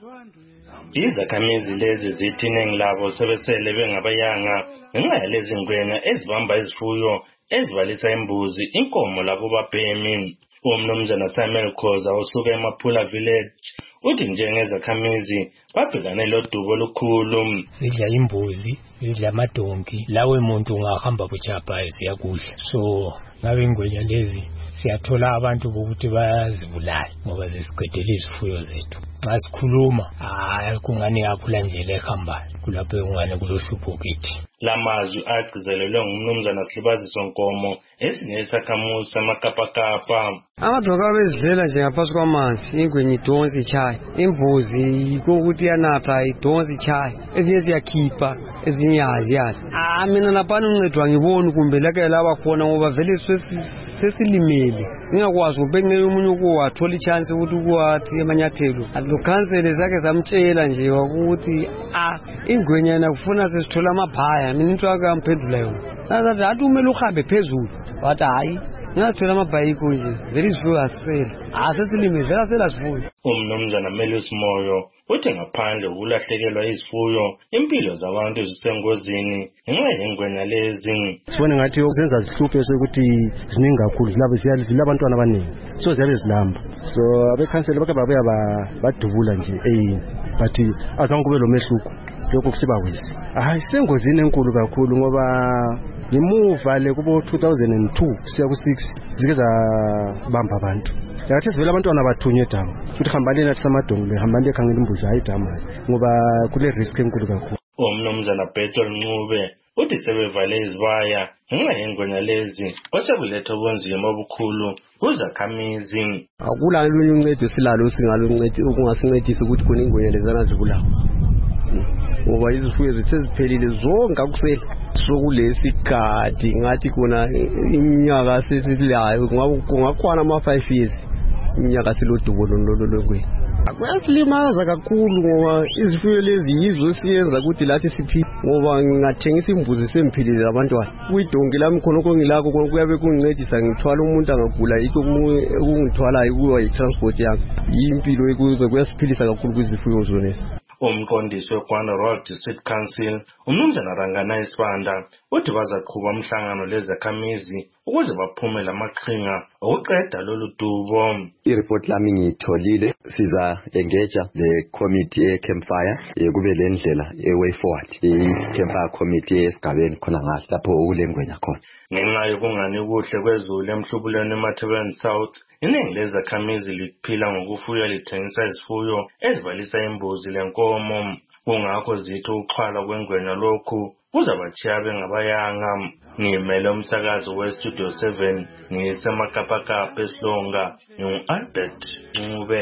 Izakhamizi lezi zithi iningi labo sebesele bengabayanga ngenxa yalezi ngwenya ezibamba izifuyo ezibalisa imbuzi inkomo labo babhemi. Umnumzana Samuel Khoza osuka eMaphula Village uthi njengezakhamizi babhekane lodubo olukhulu.
Sidla imbuzi, sidla amadonki, lawe muntu ungahamba buchapha siyakudla. So ngabe ingwenya lezi siyathola abantu bokuthi bayazibulala ngoba zisiqedela izifuyo zethu. ngasikhuluma hayi kungani yaphula nje lehambayo kulapho ungane kulohlupho kithi.
Lamazwi agcizelelwe ngumnumzana Silibaziso Nkomo esinye isakhamuzi samakapakapa.
Amadloka bezidlela nje ngaphansi kwamanzi ingwenye idonsi ichaya imvuzi kokuthi yanatha idonsi ichaya ezinye ziyakhipha ezinye aziyazi. Ah mina lapha uncedwa ngibona kumbe lake laba khona ngoba vele sesilimele ngingakwazi ubekene umunye ukuwathola ichance ukuthi ukuwathi emanyathelo alokhansele zake zamtshela nje ukuthi ah ingwenyana kufuna sesithola amabhaya mina into akamphendula yona sathi athi umele uhambe phezulu wathi hayi ngathola amabhayiko nje vele isivuyo asisela asesilimele vele asela sivuyo.
Umnumzana Melis Moyo uthi ngaphandle ukulahlekelwa izifuyo impilo zabantu zisengozini ngenxa yengwenya lezi.
Sibone ngathi ukuzenza zihluphe sokuthi ziningi kakhulu zilabo ziyadlula abantwana abaningi so ziyabe zilamba so abekhansela bake babuya badubula nje eyini bathi azange kube lo mehluko lokho kusiba wisi. Hayi sengozini enkulu kakhulu ngoba ngemuva le kubo two thousand two siya ku six zike zabamba abantu. Yathi sivela abantwana bathunywe damu ukuthi hambani nathi samadongo hambani ekhangela imbuzi hayi damu ngoba kule risk enkulu kakhulu.
Umnumzana Bethel Ncube uthi sebevale izibaya ngenxa yengwenya lezi osekuletha ubunzima obukhulu kuzakhamizi.
Akula lunye uncedo silalo singaluncedi ukungasincedisa ukuthi khona ingwenya lezana zibulawa ngoba izifuyo zethu seziphelile zonke akusela sokulesi gadi ngathi khona iminyaka sesilayo kungakhona ama five years iminyaka silodubo lololokwe. Akuyasilimaza kakhulu ngoba izifuyo lezi yizo siyenza ukuthi lathi siphile ngoba ngingathengisa imbuzi semphilile abantwana kuyidonke lami khona okungilako kuyabe kungincedisa ngithwala umuntu angagula yikho ukungithwala kuwa i-transport yami impilo ekuze kuyasiphilisa kakhulu kwizifuyo zona.
Umqondisi weGwanda Rural District Council umnumzana Rangana Isibanda uthi bazaqhuba umhlangano lezakhamizi ukuze baphume lamaqhinga okuqeda lolu dubo.
I-report lami ngiyitholile siza engage the committee e-campfire kube le ndlela e-way forward i-campfire committee esigabeni khona ngahle lapho okulengwenya khona.
Ngenxa yokungani kuhle kwezulu emhlubulweni eMatabeleland South iningi lezakhamizi liphila ngokufuya lithengisa izifuyo ezibalisa imbuzi lenkomo kungakho zithi uxhwala kwengwenya lokhu kuzabachiya bengabayanga. Ngimele umsakazi we-Studio seven ngisemakapakapa eSilonga ngu-Albert Ncube.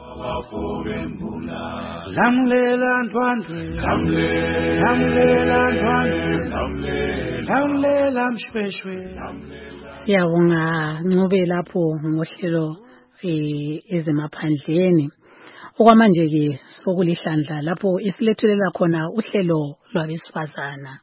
Lamlela Ndwandwe Lamlela Ndwandwe Lamlela Mshweshwe.
Siyabonga Ncube lapho ngohlelo ezemaphandleni. Okwamanje ke sokulihlandla lapho esilethulela khona uhlelo lwabesifazana.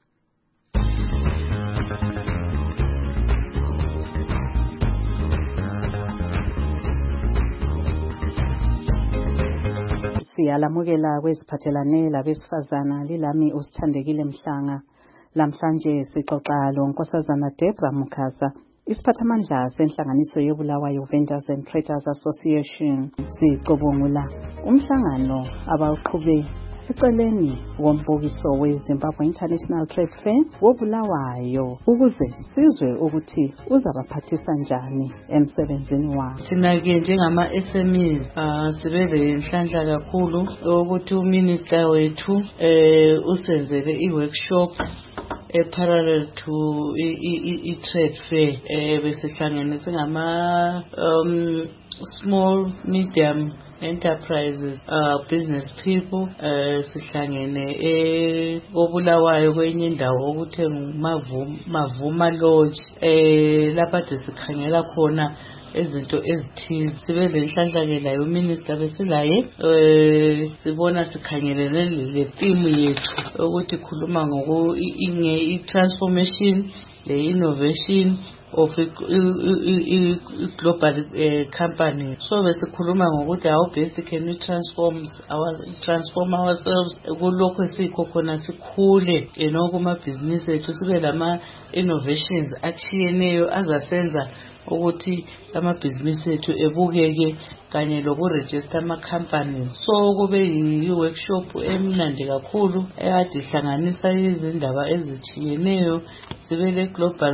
Siyalamukela kweziphathelane labesifazana lilami usithandekile Mhlanga. Lamhlanje sixoxa lo Nkosazana Debra Mukasa isiphathamandla senhlanganiso yobulawayo Vendors and Traders Association. Sicobongula umhlangano abawuqhube eceleni wombukiso weZimbabwe International Trade Fair wobulawayo ukuze sizwe ukuthi uzabaphathisa njani emsebenzini wabo.
Thina ke njengama S M Es sibe lenhlanhla kakhulu ukuthi uminister wethu eh usenzele iworkshop a parallel to i-trade fair eh besihlangene singama um small medium enterprises uh business people uh sihlangene eh obulawayo kwenye indawo okuthenga Mavuma Mavuma Lodge eh lapha sikhangela khona ezinto ezithize sibe lenhlanhla ke layo minister besilaye eh sibona sikhangelene le theme yethu ukuthi khuluma ngoku i transformation le innovation of a global uh, company. So besikhuluma ngokuthi how best can we transform our transform ourselves kulokho sikho khona sikhule eno kuma business ethu sibe lama innovations achiyeneyo azasenza ukuthi amabhizinisi ethu ebukeke kanye lokurejista ama-companies. So kube yi-workshop emnandi kakhulu ekade ihlanganisa izindaba ezithiyeneyo sibele global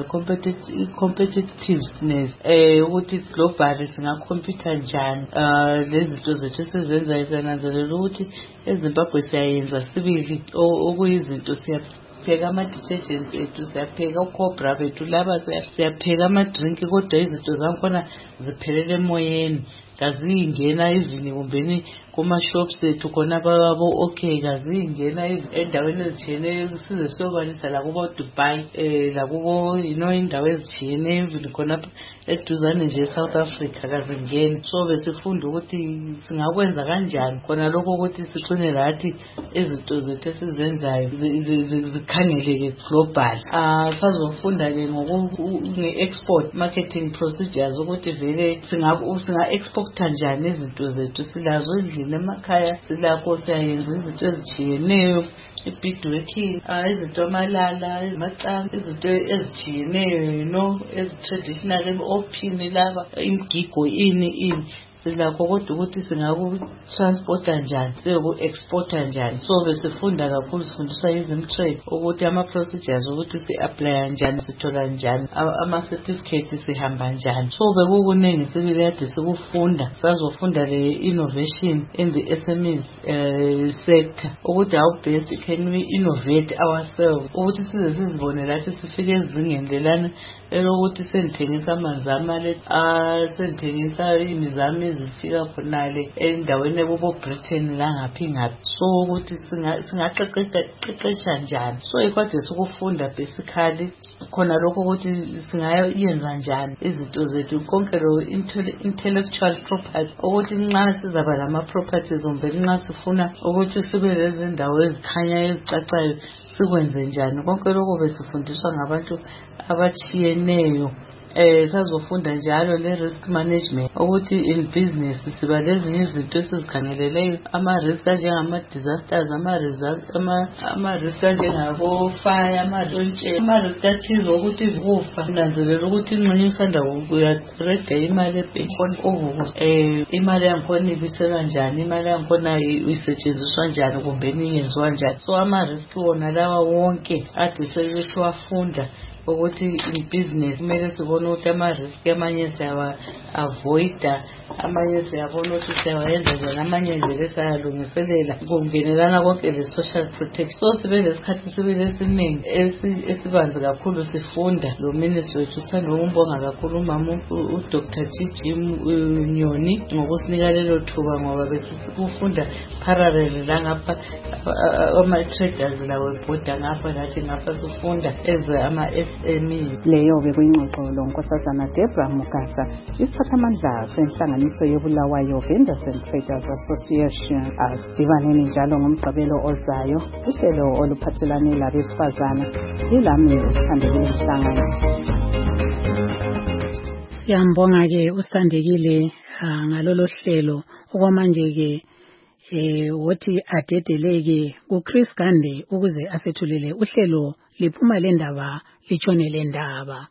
competitiveness eh ukuthi global singakhompyutha njani uh, lezinto zethu esizenzayo sananzelela ukuthi eZimbabwe siyayenza sibili okuyizinto siya siyapheka ama-detergents ethu siyapheka uCobra bethu laba siyapheka ama-drink kodwa izinto zakhona ziphelele emoyeni kazingena even kumbeni kuma-shops ethu khona babo okay kazingena endaweni ezitshiyeneyo size siyobalisa lakubo Dubai eh lakubo you know indawo ezitshiyeneyo even khona eduzane nje eSouth Africa kazingeni. So besifunda ukuthi singakwenza kanjani khona lokho ukuthi siqine lathi izinto zethu esizenzayo zikhangeleke global. Ah sazofunda ke ngoku-export marketing procedures ukuthi vele singa export kanjani izinto zethu silazo endlini emakhaya silakho siyayenza izinto ezitshiyeneyo i-beadworking izinto amalala amacanga izinto ezitshiyeneyo you know ezi-traditional ophini laba imigigo ini ini silakho kodwa ukuthi singaku-transporta njani siyoku-exporta njani. So besifunda kakhulu sifundiswa izimtrade ukuthi ama-procedures ukuthi si-aplya njani sithola njani ama-certificate sihamba njani. So bekukuningi sibili kade sikufunda sazofunda le-innovation in the S M Es uh, sector ukuthi how best can we innovate ourselves ukuthi size sizibone lathi sifike ezingeni lelana elokuthi sendithengisa amanzi amale sendithengisa imizamo ezifika khonale endaweni ekubo Britain la ngaphi ngaphi. So ukuthi singaqeqesha njani. So ikwade sikufunda basically khona lokho ukuthi singayenza njani izinto zethu konke lo intellectual property ukuthi nxa sizaba lama properties zombe nxa sifuna ukuthi sibe lezi ndawo ezikhanya ezicacayo sikwenze njani. Konke lokho besifundiswa ngabantu abachiyeneyo. Eh sazofunda njalo le risk management ukuthi in business siba lezinye izinto esizikhangeleleyo ama risk njengama disasters ama results ama ama risk njengabo fire ama ronche ama risk athize ukuthi kufa nanzelela ukuthi ingxenye usanda uyareda imali ebhenki okuko eh imali yakhona ibisela njani imali yakhona isetshenziswa njani kumbe iyenziwa njani. So ama risk wona lawa wonke ade sesiwafunda ukuthi in business kumele sibone ukuthi ama-risk amanye siyawa avoida amanye siyabona ukuthi siyawayenza njani amanye nje sayalungiselela kungenelana konke le-social protection. So sibe lesikhathi sibili esiningi esibanzi kakhulu sifunda lo ministry wethu sithanda ukumbonga kakhulu umama uDr Gigi Nyoni ngokusinika lelo thuba ngoba besikufunda parallel la ngapha ama-traders lawo ebhoda ngapha nathi ngapha sifunda eze ama-S M E.
Leyo bekuyingxoxo lonkosazana Deborah Mugasa isiphathamandla senhlanganiso yobulawayo Vendors and Traders Association. Asidibaneni njalo ngomgqibelo ozayo uhlelo oluphathelane labesifazana yilami usithandekile mhlangano.
Siyambonga ke usithandekile ngalolo hlelo okwamanje ke eh wothi adedeleke kuChris Gande ukuze asethulele uhlelo liphuma lendaba litshone lendaba.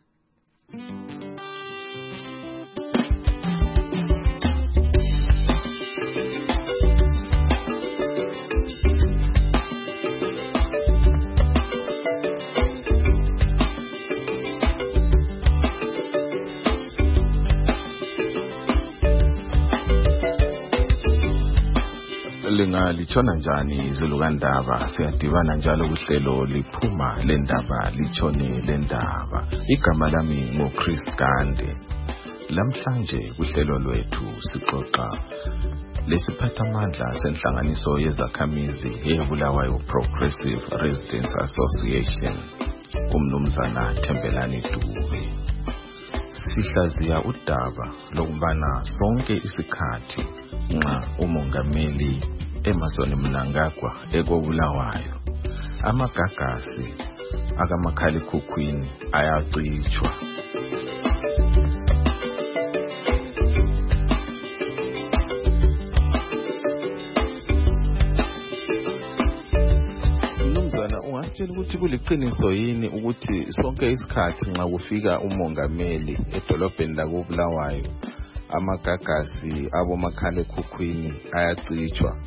Linga lichona njani izulu kandaba siyadibana njalo kuhlelo liphuma lendaba lichone lendaba. Igama lami ngoChris Gande. Lamhlanje kuhlelo lwethu sixoxa lesiphathamandla senhlanganiso yezakhamizi eBulawayo Progressive Residents Association umnumzana Thembelani Dube. Sihlaziya udaba lokubana sonke isikhathi nxa umongameli Emmerson Mnangagwa ekobulawayo amagagasi akamakhalekhukhwini ayacitshwa. ungasitshela ukuthi kuliqiniso yini ukuthi sonke isikhathi nxa kufika umongameli edolobheni lakoBulawayo amagagasi abomakhalekhukhwini ayacitshwa?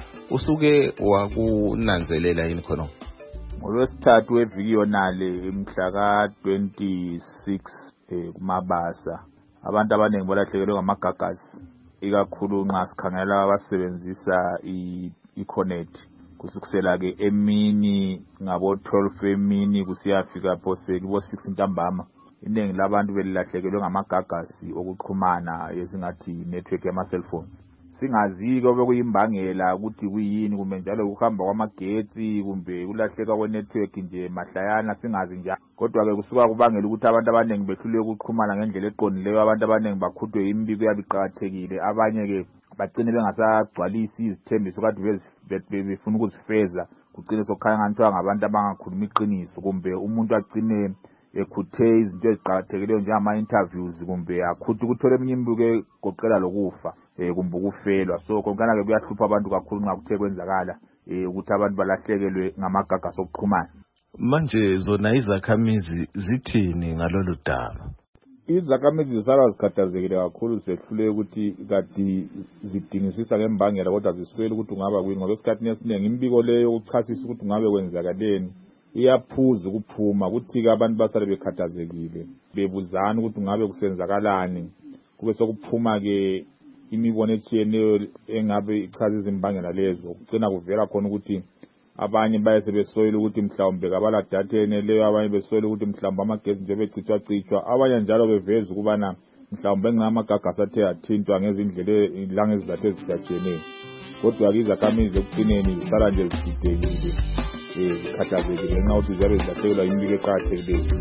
Usuke wakunanzelela yini khona?
ngolwesithathu weviki yonale mhla ka twenty-six kumabasa abantu abaningi balahlekelwe ngamagagasi, ikakhulu nxa sikhangela abasebenzisa i-connect kusukisela ke emini ngabo twelve emini kusiyafika phose kubo six ntambama. Iningi labantu belilahlekelwe ngamagagasi okuxhumana esingathi network yama cellphone. Singaziko bekuyimbangela ukuthi kuyini kumbe njalo ukuhamba kwamagetsi kumbe kulahleka kwe network nje mahlayana singazi njalo. Kodwa ke kusuka kubangela ukuthi abantu abaningi behluleke ukuxhumana ngendlela eqondileyo, abantu abaningi bakhuthwe imbiko yabiqhakathekile, abanye ke bagcine bengasagcwalisi izithembiso kade befuna ukuzifeza, kugcine sokukhanya nganthiwa ngabantu abangakhuluma iqiniso, kumbe umuntu agcine ekhuthe izinto eziqhakathekileyo njengama interviews, kumbe akhuthe ukuthola eminye imbiko egoqela lokufa eh kumbe ukufelwa. So konkana ke kuyahlupha abantu kakhulu nxa kuthe kwenzakala eh ukuthi abantu balahlekelwe ngamagagasi okuxhumana.
Manje zona izakhamizi zithini ngalolu daba?
Izakhamizi zisala zikhathazekile kakhulu, zehlule ukuthi kati zidingisisa ngembangela kodwa ziswele ukuthi ungaba kuyini, ngoba esikhathini esiningi imbiko leyo ukuchasisa ukuthi ungabe kwenzakaleni iyaphuza ukuphuma ukuthi abantu basale bekhathazekile bebuzana ukuthi ungabe kusenzakalani, kube sokuphuma ke imibono etshiyeneyo engabe ichaza izimbangela lezo. Kugcina kuvela khona ukuthi abanye bayese besoyela ukuthi mhlawumbe kabala data eneleyo, abanye besoyela ukuthi mhlawumbe amagesi nje becithwa cithwa, abanye njalo beveza ukubana mhlawumbe ngamagagasi athe athintwa ngezindlela langezizathu ezitshiyeneyo. Kodwa ke izakhamizi ekugcineni zisala nje zididekile eh zikhathazekile ngenxa yokuthi ziyabe zilahlekelwa imbiko eqhakathekileyo.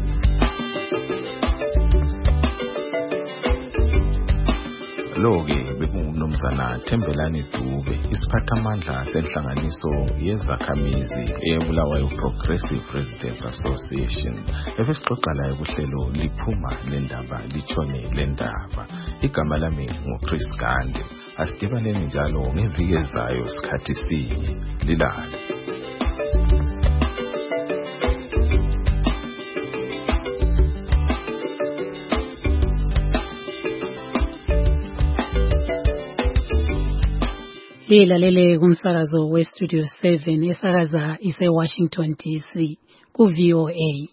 Lo-ke bekungumnumzana Thembelani Dube, isiphathamandla senhlanganiso yezakhamizi eBulawayo Progressive Residents Association. Ebesixoxa laye kuhlelo liphuma lendaba litshone lendaba. Igama lami nguChris Gande. Asidibaneni njalo ngeviki ezayo sikhathi sinye. Lilale.
Lilalele kumsakazo we Studio seven esakaza ise Washington D C ku V O A.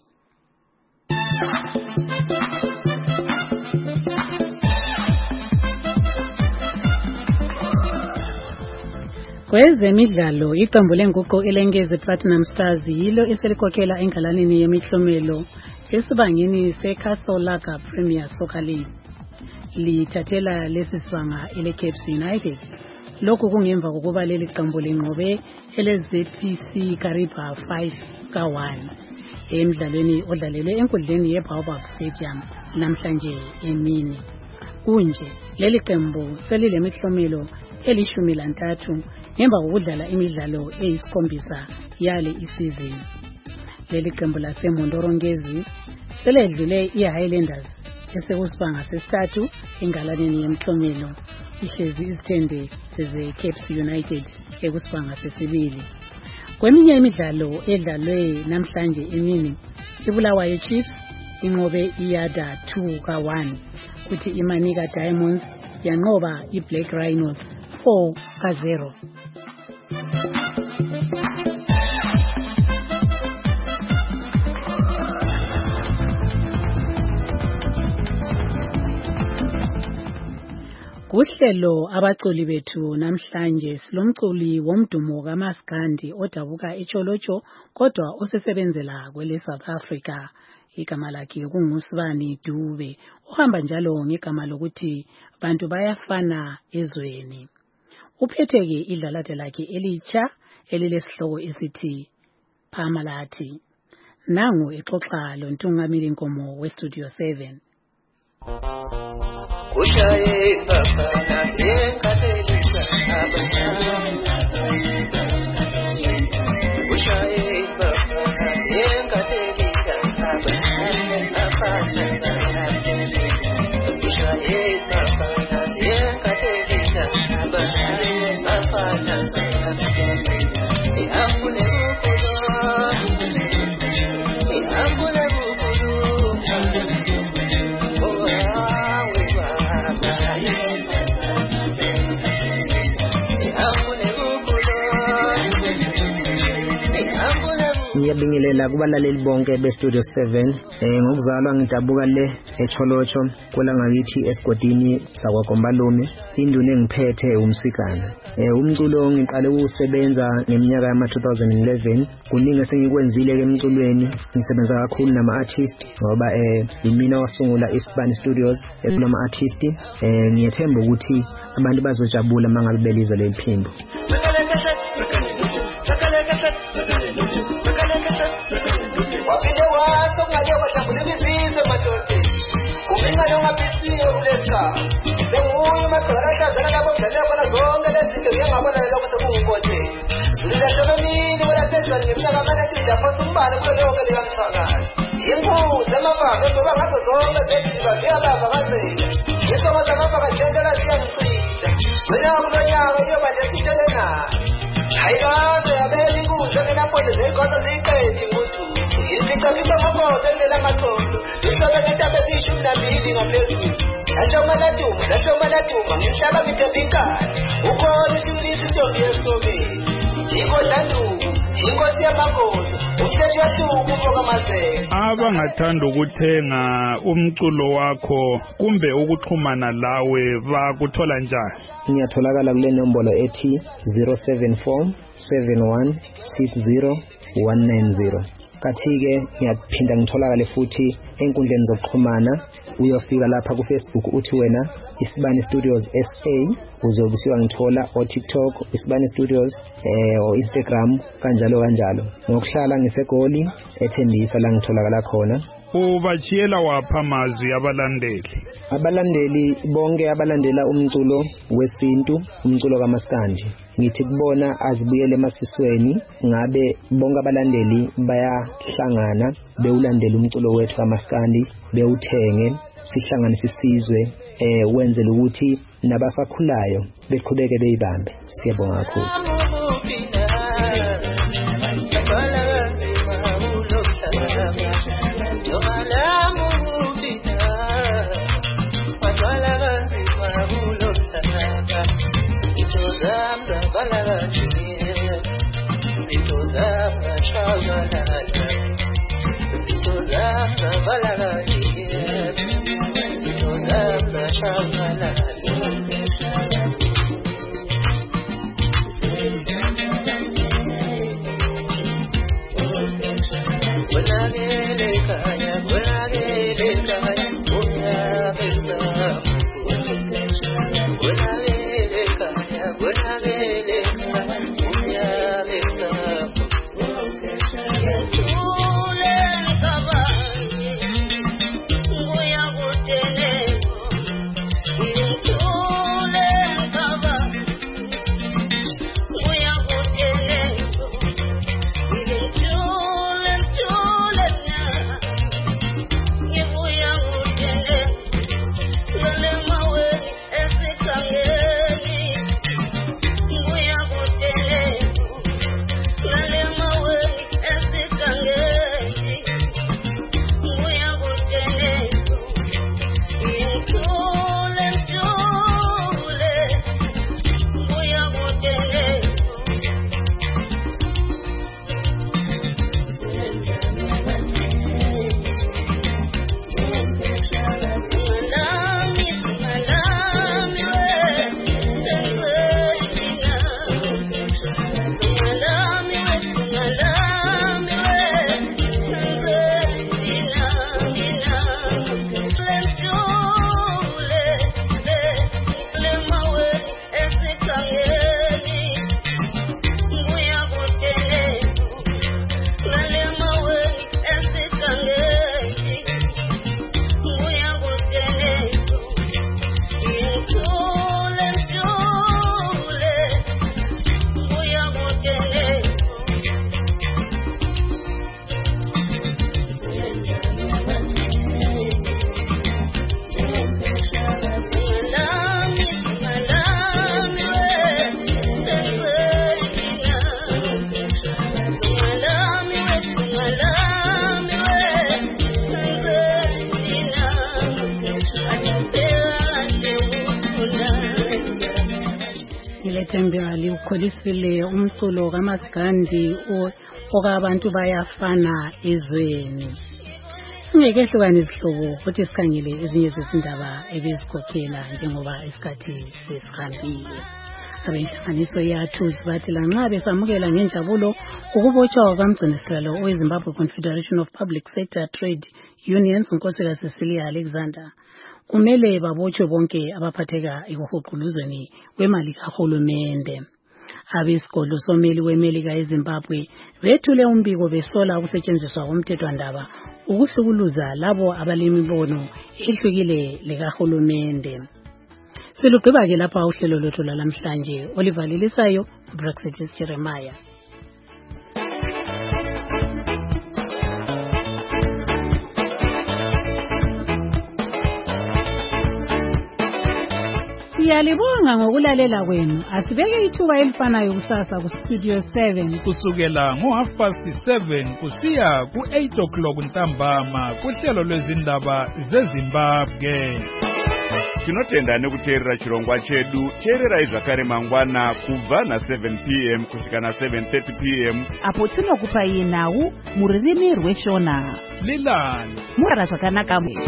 Kwezemidlalo iqembu lenguqu elengeze Platinum Stars yilo eselikhokhela engalanini yemihlomelo esibangeni seCastle Lager Premier Soccer League. Lithathela lesisibanga ele Caps United. Lokhu kungemva kokuba leli qembu lenqobe ele Z P C Kariba five ka one emidlalweni odlalelwe enkundleni yeBaobab Stadium namhlanje emini. Kunje leli qembu selile mihlomelo elishumi lantathu ngemva kokudlala imidlalo eyisikhombisa yale isizini. Leli qembu laseMondorongezi seledlule iHighlanders esekusibanga sesithathu engalaneni yemihlomelo, ihlezi izithende ze Caps United ekusibanga sesibili. Kweminye imidlalo edlalwe namhlanje emini, iBulawayo Chiefs inqobe iYada two ka one, kuthi iManika Diamonds yanqoba iBlack Rhinos four ka zero. Kuhlelo abaculi bethu namhlanje silomculi womdumo kaMaskandi odabuka eCholocho kodwa osesebenzela kwele South Africa. Igama lakhe kunguSibani Dube, uhamba njalo ngegama lokuthi bantu bayafana ezweni. Uphetheke idlalade lakhe elitsha elilesihloko esithi Phamalathi. Nangu exoxa lontungameli inkomo we Studio seven.
Ushaye papa na sekatelisa abana. Ushaye papa na sekatelisa abana apana. Ushaye papa na sekatelisa abana apana. Yakule kulo
ngiyabingelela kubalaleli bonke be-Studio seven. Eh ngokuzalwa ngidabuka le eCholocho kwela ngakithi esigodini sakwaGombalume. Induna engiphethe umsikana. Eh umculo ngiqale ukusebenza ngeminyaka yama two thousand eleven. Kuningi sengikwenzile ke emculweni. Ngisebenza kakhulu nama-artist ngoba eh yimina wasungula iSpan Studios ekulama artist. Eh ngiyethemba ukuthi abantu bazojabula mangabe belizwe leli phimbo.
Wapinde waso ngake wadabula imizizwe madoda. Umingane ungaphethiyo kulesa. Senguye makhalahlazana labo mdlale bona zonke lezi zinto ngiyangabona lokho sekungikothe. Zilasho bemini wala sejwani ngeminyaka amane njapho sumbane kulo lonke likamthakazi. Imbuzi amavanga ngoba ngazo zonke zeziba ziyalava ngazela. Isonga zamava kanjengela ziyangicitsha. Wena kulonyaka iyoba nesitshele nayo. Hayilaze abeli kuze kenaphoze zekhona ziqedi nguthi. Impita pita mabodo nela matholo. Isobe ngitabe zishumi nambili ngaphezulu. Lashoma latuma, lashoma latuma ngihlaba ngitebikala. Ukhona ishumlisi intombi yesobeni. Ingodlanduku, inkosi yamakhosi. Umthetho wasuku uvoka mazela.
Abangathanda ukuthenga umculo wakho kumbe ukuxhumana lawe bakuthola njani?
Ngiyatholakala kule nombolo ethi zero seven four seven one six zero one nine zero. Kathi-ke ngiyaphinda ngitholakale futhi enkundleni zokuxhumana. Uyofika lapha ku Facebook uthi wena Isibani Studios S A, uzobe usiyangithola o TikTok Isibani Studios eh o Instagram kanjalo kanjalo. Ngokuhlala ngisegoli eThembisa la ngitholakala khona.
Ubachiyela wapha amazwi abalandeli?
Abalandeli bonke abalandela umculo wesintu, umculo kaMaskandi. Ngithi kubona azibuyele emasisweni ngabe bonke abalandeli bayahlangana bewulandela umculo wethu kaMaskandi, bewuthenge sihlanganise isizwe eh wenzela ukuthi nabasakhulayo beqhubeke beyibambe. Siyabonga kakhulu.
Thembali ukholisile umculo kaMaskandi okabantu bayafana ezweni. Singeke hlukane izihlobo futhi sikhangele ezinye zezindaba ebezikhokhela njengoba isikhathi sesihambile. Abehlanganiso yathu bathi lanxa besamukela ngenjabulo ukubotshwa kwamgcinisihlalo oweZimbabwe Confederation of Public Sector Trade Unions uNkosikazi Cecilia Alexander, kumele babotshwe bonke abaphatheka ekuhuquluzweni kwemali kahulumende. Abesikolo someli weMelika eZimbabwe bethule umbiko besola ukusetshenziswa komthethwandaba ukuhlukuluza labo abalemibono ehlukile lekahulumende. Silugqiba ke lapha uhlelo lwethu lamhlanje olivalilisayo uBrexit Jeremiah. Siyalibonga ngokulalela kwenu. Asibeke ithuba elifanayo kusasa ku Studio seven
kusukela ngo half past seven kusiya ku eight o'clock ntambama kuhlelo lwezindaba zeZimbabwe.
Tinotenda nekuteerera chirongwa chedu. Teerera izvakare mangwana kubva na seven p m kusvika na seven thirty p m
apo tinokupai nhau muririmi rweshona.
Lilani
murara zvakanaka.